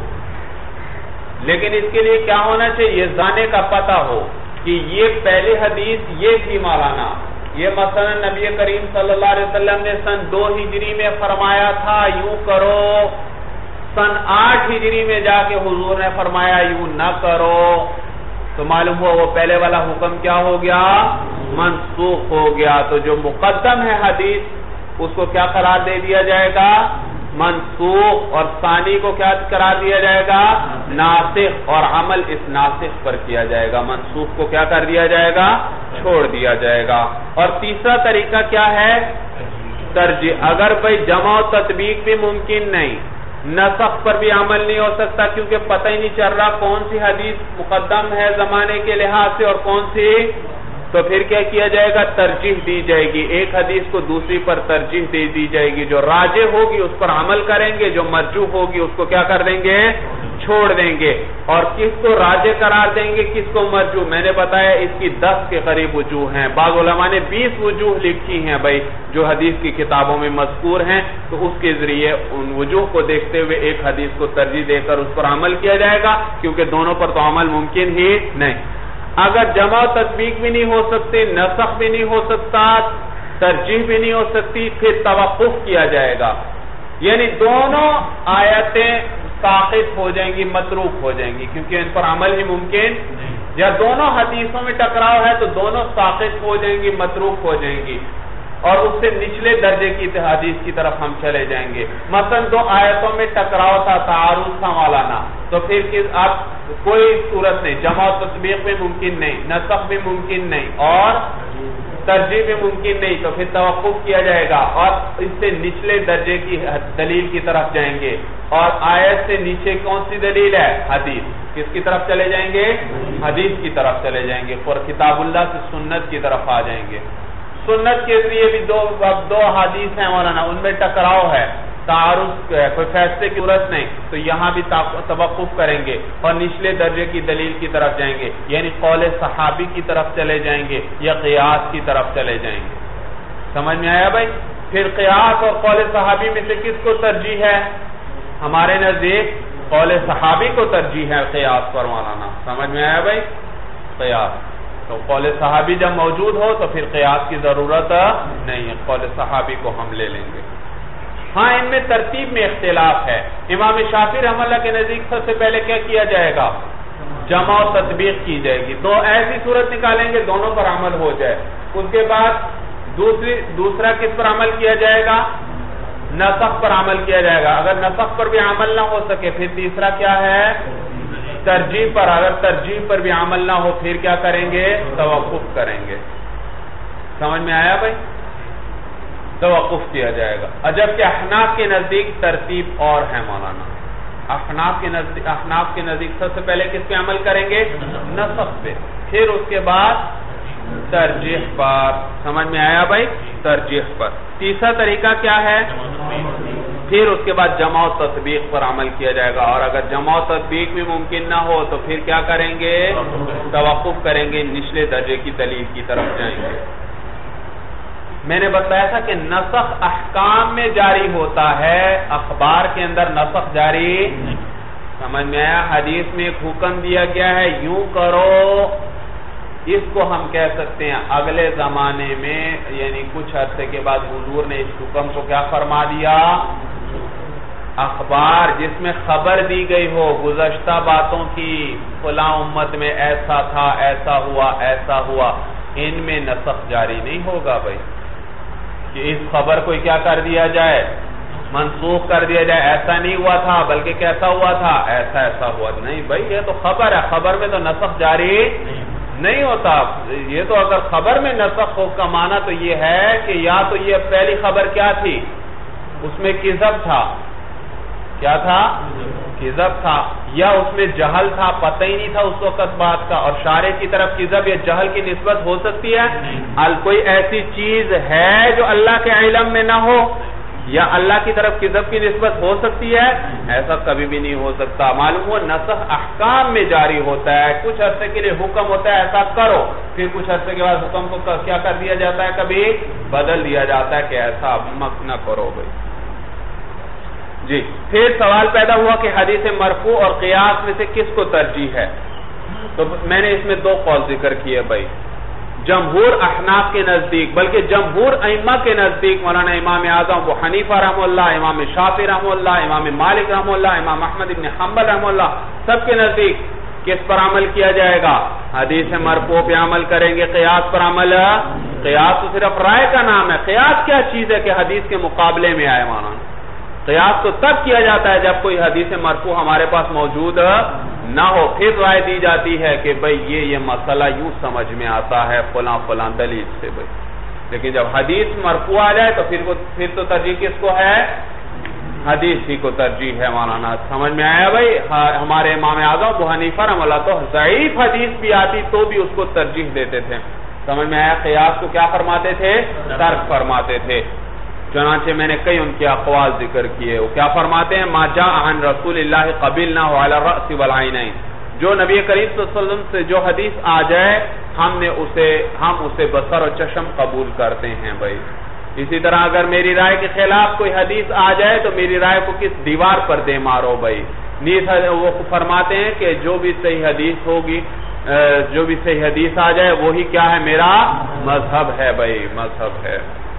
[SPEAKER 1] لیکن اس کے لیے کیا ہونا چاہیے یہ جانے کا پتہ ہو کہ یہ پہلی حدیث یہ تھی مولانا یہ مثلا نبی کریم صلی اللہ علیہ وسلم نے سن دو ہجری میں فرمایا تھا یوں کرو سن آٹھ ہجری میں جا کے حضور نے فرمایا یوں نہ کرو تو معلوم ہو وہ پہلے والا حکم کیا ہو گیا منسوخ ہو گیا تو جو مقدم ہے حدیث اس کو کیا قرار دے دیا جائے گا منسوخ اور ثانی کو کیا قرار دیا جائے گا ناسخ اور عمل اس ناسخ پر کیا جائے گا منسوخ کو کیا کر دیا جائے گا چھوڑ دیا جائے گا اور تیسرا طریقہ کیا ہے ترجیح اگر بھائی جمع و تطبیق بھی ممکن نہیں نسخ پر بھی عمل نہیں ہو سکتا کیونکہ پتہ ہی نہیں چل رہا کون سی حدیث مقدم ہے زمانے کے لحاظ سے اور کون سی تو پھر کیا کیا جائے گا ترجیح دی جائے گی ایک حدیث کو دوسری پر ترجیح دے دی جائے گی جو راجح ہوگی اس پر عمل کریں گے جو مرجوح ہوگی اس کو کیا کر دیں گے چھوڑ دیں گے اور کس کو راجح قرار دیں گے کس کو مرجوح میں نے بتایا اس کی دس کے قریب وجوہ ہیں بعض علماء نے بیس وجوہ لکھی ہیں بھائی جو حدیث کی کتابوں میں مذکور ہیں تو اس کے ذریعے ان وجوہ کو دیکھتے ہوئے ایک حدیث کو ترجیح دے کر اس پر عمل کیا جائے گا کیونکہ دونوں پر تو عمل ممکن ہی نہیں اگر جمع و تطبیق بھی نہیں ہو سکتے نسخ بھی نہیں ہو سکتا ترجیح بھی نہیں ہو سکتی پھر توقف کیا جائے گا یعنی دونوں آیتیں ساقط ہو جائیں گی متروک ہو جائیں گی کیونکہ ان پر عمل ہی ممکن یا دونوں حدیثوں میں ٹکراؤ ہے تو دونوں ساقط ہو جائیں گی متروک ہو جائیں گی اور اس سے نچلے درجے کی حدیث کی طرف ہم چلے جائیں گے. مثلا دو آیتوں میں ٹکراؤ تھا، تعارض تھا مولانا، تو پھر آپ کوئی صورت نہیں، جمع و تطبیق میں ممکن نہیں، نسخ بھی ممکن نہیں اور ترجیح بھی ممکن نہیں، تو پھر توقف کیا جائے گا اور اس سے نچلے درجے کی دلیل کی طرف جائیں گے. اور آیت سے نیچے کون سی دلیل ہے؟ حدیث. کس کی طرف چلے جائیں گے؟ حدیث کی طرف چلے جائیں گے. اور کتاب اللہ سے سنت کی طرف آ جائیں گے. سنت کے ذریعے بھی دو دو حدیث ہیں مولانا، ان میں ٹکراؤ ہے، تعارض ہے، کوئی فیصلے کی ضرورت نہیں، تو یہاں بھی توقف کریں گے اور نچلے درجے کی دلیل کی طرف جائیں گے، یعنی قول صحابی کی طرف چلے جائیں گے یا قیاس کی طرف چلے جائیں گے. سمجھ میں آیا بھائی؟ پھر قیاس اور قول صحابی میں سے کس کو ترجیح ہے؟ ہمارے نزدیک قول صحابی کو ترجیح ہے قیاس پر مولانا. سمجھ میں آیا بھائی؟ قیاس تو قول صحابی جب موجود ہو تو پھر قیاس کی ضرورت نہیں ہے، قول صحابی کو ہم لے لیں گے. ہاں ان میں ترتیب میں اختلاف ہے. امام شافعی رحمہ اللہ کے نزدیک سب سے پہلے کیا کیا جائے گا؟ جمع و تطبیق کی جائے گی. دو ایسی صورت نکالیں گے دونوں پر عمل ہو جائے. اس کے بعد دوسری دوسرا کس پر عمل کیا جائے گا؟ نسخ پر عمل کیا جائے گا. اگر نسخ پر بھی عمل نہ ہو سکے پھر تیسرا کیا ہے؟ ترجیح پر. اگر ترجیح پر بھی عمل نہ ہو پھر کیا کریں گے؟ توقف کریں گے. سمجھ میں آیا بھائی؟ توقف کیا جائے گا. جبکہ احناف کے نزدیک ترتیب اور ہے مولانا. احناف کے نزدیک احناف کے نزدیک سب سے پہلے کس پہ عمل کریں گے؟ نسخ پہ. پھر اس کے بعد ترجیح پر. سمجھ میں آیا بھائی؟ ترجیح پر. تیسرا طریقہ کیا ہے؟ پھر اس کے بعد جمع و تطبیق پر عمل کیا جائے گا. اور اگر جمع و تطبیق بھی ممکن نہ ہو تو پھر کیا کریں گے؟ توقف کریں گے، نچلے درجے کی دلیل کی طرف جائیں گے. میں نے بتایا تھا کہ نسخ احکام میں جاری ہوتا ہے، اخبار کے اندر نسخ جاری. سمجھ میں آیا؟ حدیث میں ایک حکم دیا گیا ہے یوں کرو، اس کو ہم کہہ سکتے ہیں اگلے زمانے میں یعنی کچھ عرصے کے بعد حضور نے اس حکم کو کیا فرما دیا؟ اخبار جس میں خبر دی گئی ہو گزشتہ باتوں کی، فلاں امت میں ایسا تھا، ایسا ہوا، ایسا ہوا، ان میں نسخ جاری نہیں ہوگا بھائی کہ اس خبر کو کیا کر دیا جائے؟ منسوخ کر دیا جائے. ایسا نہیں ہوا تھا بلکہ کیسا ہوا تھا؟ ایسا ایسا ہوا. نہیں بھائی، یہ تو خبر ہے، خبر میں تو نسخ جاری نہیں ہوتا. یہ تو اگر خبر میں نسخ ہو کا معنی تو یہ ہے کہ یا تو یہ پہلی خبر کیا تھی؟ اس میں کذب تھا. کیا تھا؟ کذب تھا. یا اس میں جہل تھا، پتہ ہی نہیں تھا اس وقت بات کا. اور شارع کی طرف کذب یا جہل کی نسبت ہو سکتی ہے؟ کوئی ایسی چیز ہے جو اللہ کے علم میں نہ ہو یا اللہ کی طرف کذب کی نسبت ہو سکتی ہے؟ ایسا کبھی بھی نہیں ہو سکتا. معلوم ہوا نسخ احکام میں جاری ہوتا ہے. کچھ عرصے کے لیے حکم ہوتا ہے ایسا کرو، پھر کچھ عرصے کے بعد حکم کو کیا کر دیا جاتا ہے؟ کبھی بدل دیا جاتا ہے کہ ایسا مت نہ کرو بھائی. جی پھر سوال پیدا ہوا کہ حدیث مرفوع اور قیاس میں سے کس کو ترجیح ہے؟ تو میں نے اس میں دو قول ذکر کیے بھائی. جمہور احناف کے نزدیک بلکہ جمہور ائمہ کے نزدیک مولانا امام اعظم ابو حنیفہ رحمہ اللہ، امام شافعی رحمہ اللہ، امام مالک رحمہ اللہ، امام احمد بن حنبل رحمہ اللہ، سب کے نزدیک کس پر عمل کیا جائے گا؟ حدیث مرفوع پہ عمل کریں گے. قیاس پر عمل، قیاس تو صرف رائے کا نام ہے. قیاس کیا چیز ہے کہ حدیث کے مقابلے میں آئے مولانا؟ قیاس تو تب کیا جاتا ہے جب کوئی حدیث مرفوع ہمارے پاس موجود نہ ہو، پھر رائے دی جاتی ہے کہ بھئی یہ یہ مسئلہ یوں سمجھ میں آتا ہے فلاں فلاں دلیل سے بھئی. لیکن جب حدیث مرفوع آ جائے تو پھر پھر تو ترجیح کس کو ہے؟ حدیث ہی کو ترجیح ہے مولانا. سمجھ میں آیا بھئی؟ ہمارے امام اعظم ابو حنیفہ رحمہ اللہ تو ضعیف حدیث بھی آتی تو بھی اس کو ترجیح دیتے تھے. سمجھ میں آیا؟ قیاس کو کیا فرماتے تھے؟ ترک فرماتے تھے. چنانچہ میں نے کئی ان کے اقوال ذکر کیے. وہ کیا فرماتے ہیں؟ ما جاء عن رسول اللہ قبلناہ علی الرأس والعینین. جو نبی کریم صلی اللہ علیہ وسلم سے جو حدیث آ جائے ہم نے اسے ہم اسے بصر و چشم قبول کرتے ہیں بھائی. اسی طرح اگر میری رائے کے خلاف کوئی حدیث آ جائے تو میری رائے کو کس دیوار پر دے مارو بھائی. نیز وہ فرماتے ہیں کہ جو بھی صحیح حدیث ہوگی جو بھی صحیح حدیث آ جائے وہی کیا ہے؟ میرا مذہب ہے بھائی، مذہب ہے.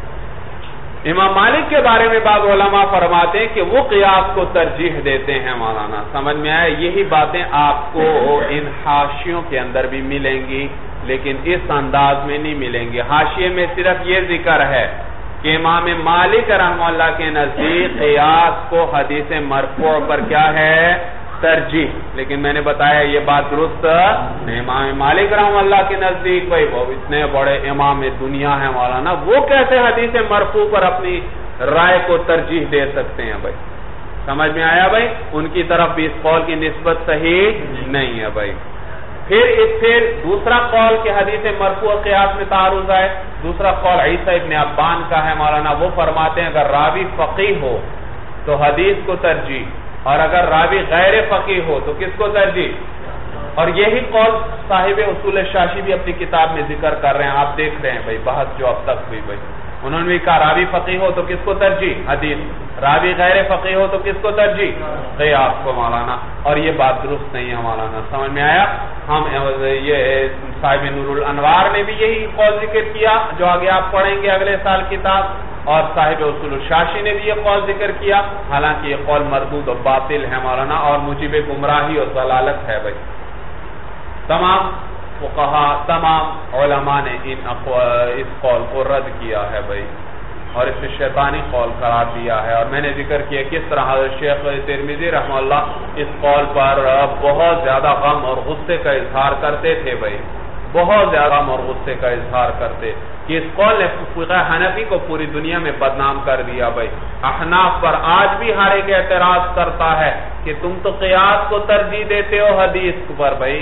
[SPEAKER 1] امام مالک کے بارے میں بعض علماء فرماتے ہیں کہ وہ قیاس کو ترجیح دیتے ہیں مولانا. سمجھ میں آئے؟ یہی باتیں آپ کو ان حاشیوں کے اندر بھی ملیں گی لیکن اس انداز میں نہیں ملیں گی. حاشیے میں صرف یہ ذکر ہے کہ امام مالک رحمہ اللہ کے نزدیک قیاس کو حدیث مرفوع پر کیا ہے؟ ترجیح. لیکن میں نے بتایا یہ بات درست نہیں. امام مالک رحمہ اللہ کے نزدیک بھائی وہ اتنے بڑے امام دنیا ہیں مولانا، وہ کیسے حدیث مرفوع پر اپنی رائے کو ترجیح دے سکتے ہیں بھائی؟ سمجھ میں آیا بھائی؟ ان کی طرف بھی اس قول کی نسبت صحیح نہیں ہے بھائی. پھر اس پھر دوسرا قول کہ حدیث مرفوع قیاس میں تعارض آئے، دوسرا قول عیسیٰ ابن عبان کا ہے مولانا. وہ فرماتے ہیں اگر راوی فقیہ ہو تو حدیث کو ترجیح، اور اگر راوی غیر فقیہ ہو تو کس کو ترجیح؟ اور یہی قول صاحب اصول شاشی بھی اپنی کتاب میں ذکر کر رہے ہیں. آپ دیکھ رہے ہیں بھائی بحث جو اب تک ہوئی بھائی. انہوں نے بھی کہا راوی فقیہ ہو تو کس کو ترجیح؟ حدیث. راوی غیر فقیہ ہو تو کس کو ترجیح؟ قیاس کو مولانا. اور یہ بات درست نہیں ہے مولانا. سمجھ میں آیا؟ ہم یہ صاحب نور الانوار نے بھی یہی قول ذکر کیا جو آگے آپ پڑھیں گے اگلے سال کتاب، اور صاحب اصول الشاشی نے بھی یہ قول ذکر کیا. حالانکہ یہ قول مردود و باطل ہے مولانا، اور موجب گمراہی اور ضلالت ہے بھائی. تمام فقہا تمام علماء نے ان اس قول کو رد کیا ہے بھائی، اور اسے شیطانی قول قرار دیا ہے. اور میں نے ذکر کیا کس طرح شیخ ترمذی رحمہ اللہ اس قول پر بہت زیادہ غم اور غصے کا اظہار کرتے تھے بھائی، بہت زیادہ غم اور غصے کا اظہار کرتے کہ اس قول نے فقہ حنفی کو پوری دنیا میں بدنام کر دیا بھائی. احناف پر آج بھی ہر ایک اعتراض کرتا ہے کہ تم تو قیاس کو ترجیح دیتے ہو حدیث پر بھائی.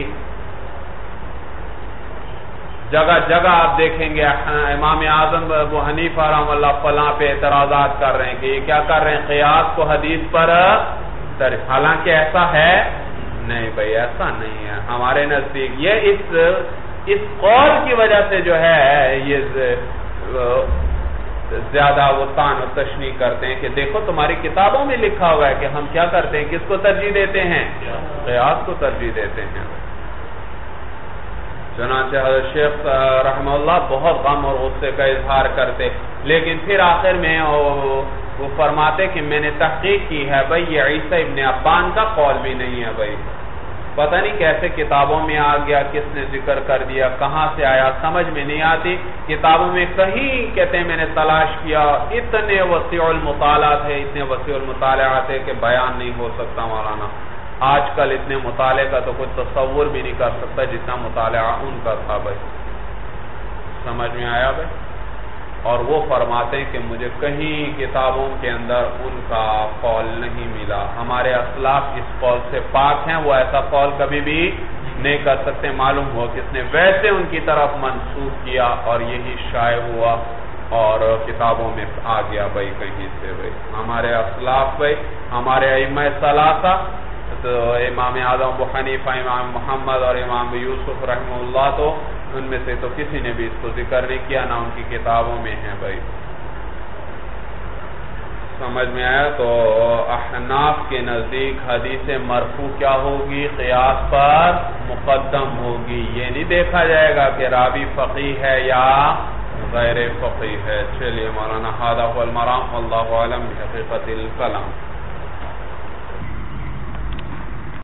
[SPEAKER 1] جگہ جگہ آپ دیکھیں گے امام اعظم ابو حنیفہ رحمہ اللہ فلاں پہ اعتراضات کر رہے ہیں کہ یہ کیا کر رہے ہیں؟ قیاس کو حدیث پر ترجیح. حالانکہ ایسا ہے نہیں بھائی، ایسا نہیں ہے ہمارے نزدیک. یہ اس اس قول کی وجہ سے جو ہے یہ زیادہ وہ طعن و تشنیع کرتے ہیں کہ دیکھو تمہاری کتابوں میں لکھا ہوا ہے کہ ہم کیا کرتے ہیں، کس کو ترجیح دیتے ہیں؟ قیاس کو ترجیح دیتے ہیں. چنانچہ حضرت شیخ رحمہ اللہ بہت غم اور غصے کا اظہار کرتے، لیکن پھر آخر میں وہ فرماتے کہ میں نے تحقیق کی ہے بھائی یہ عیسیٰ ابن عبان کا قول بھی نہیں ہے بھائی. پتہ نہیں کیسے کتابوں میں آ گیا، کس نے ذکر کر دیا، کہاں سے آیا، سمجھ میں نہیں آتی. کتابوں میں کہیں کہتے ہیں میں نے تلاش کیا، اتنے وسیع المطالعات ہے، اتنے وسیع المطالعات ہے کہ بیان نہیں ہو سکتا مولانا. آج کل اتنے مطالعے کا تو کوئی تصور بھی نہیں کر سکتا جتنا مطالعہ ان کا تھا بھائی. سمجھ میں آیا بھائی؟ اور وہ فرماتے ہیں کہ مجھے کہیں کتابوں کے اندر ان کا قول نہیں ملا. ہمارے اسلاف اس قول سے پاک ہیں، وہ ایسا قول کبھی بھی نہیں کر سکتے. معلوم ہوا کس نے ویسے ان کی طرف منسوخ کیا اور یہی شائع ہوا اور کتابوں میں آ گیا بھائی کہیں سے بھائی. ہمارے اسلاف بھائی، ہمارے ائمہ ثلاثہ تو امام اعظم ابو حنیفہ، امام محمد اور امام یوسف رحمہ اللہ، تو ان میں سے تو کسی نے بھی اس کو ذکر نہیں کیا، نہ ان کی کتابوں میں ہے بھائی. سمجھ میں آیا؟ تو احناف کے نزدیک حدیث مرفوع کیا ہوگی؟ قیاس پر مقدم ہوگی. یہ نہیں دیکھا جائے گا کہ راوی فقیہ ہے یا غیر فقیہ ہے. چلیے مولانا، ھذا هو المرام، واللہ اعلم بحقیقت الکلام.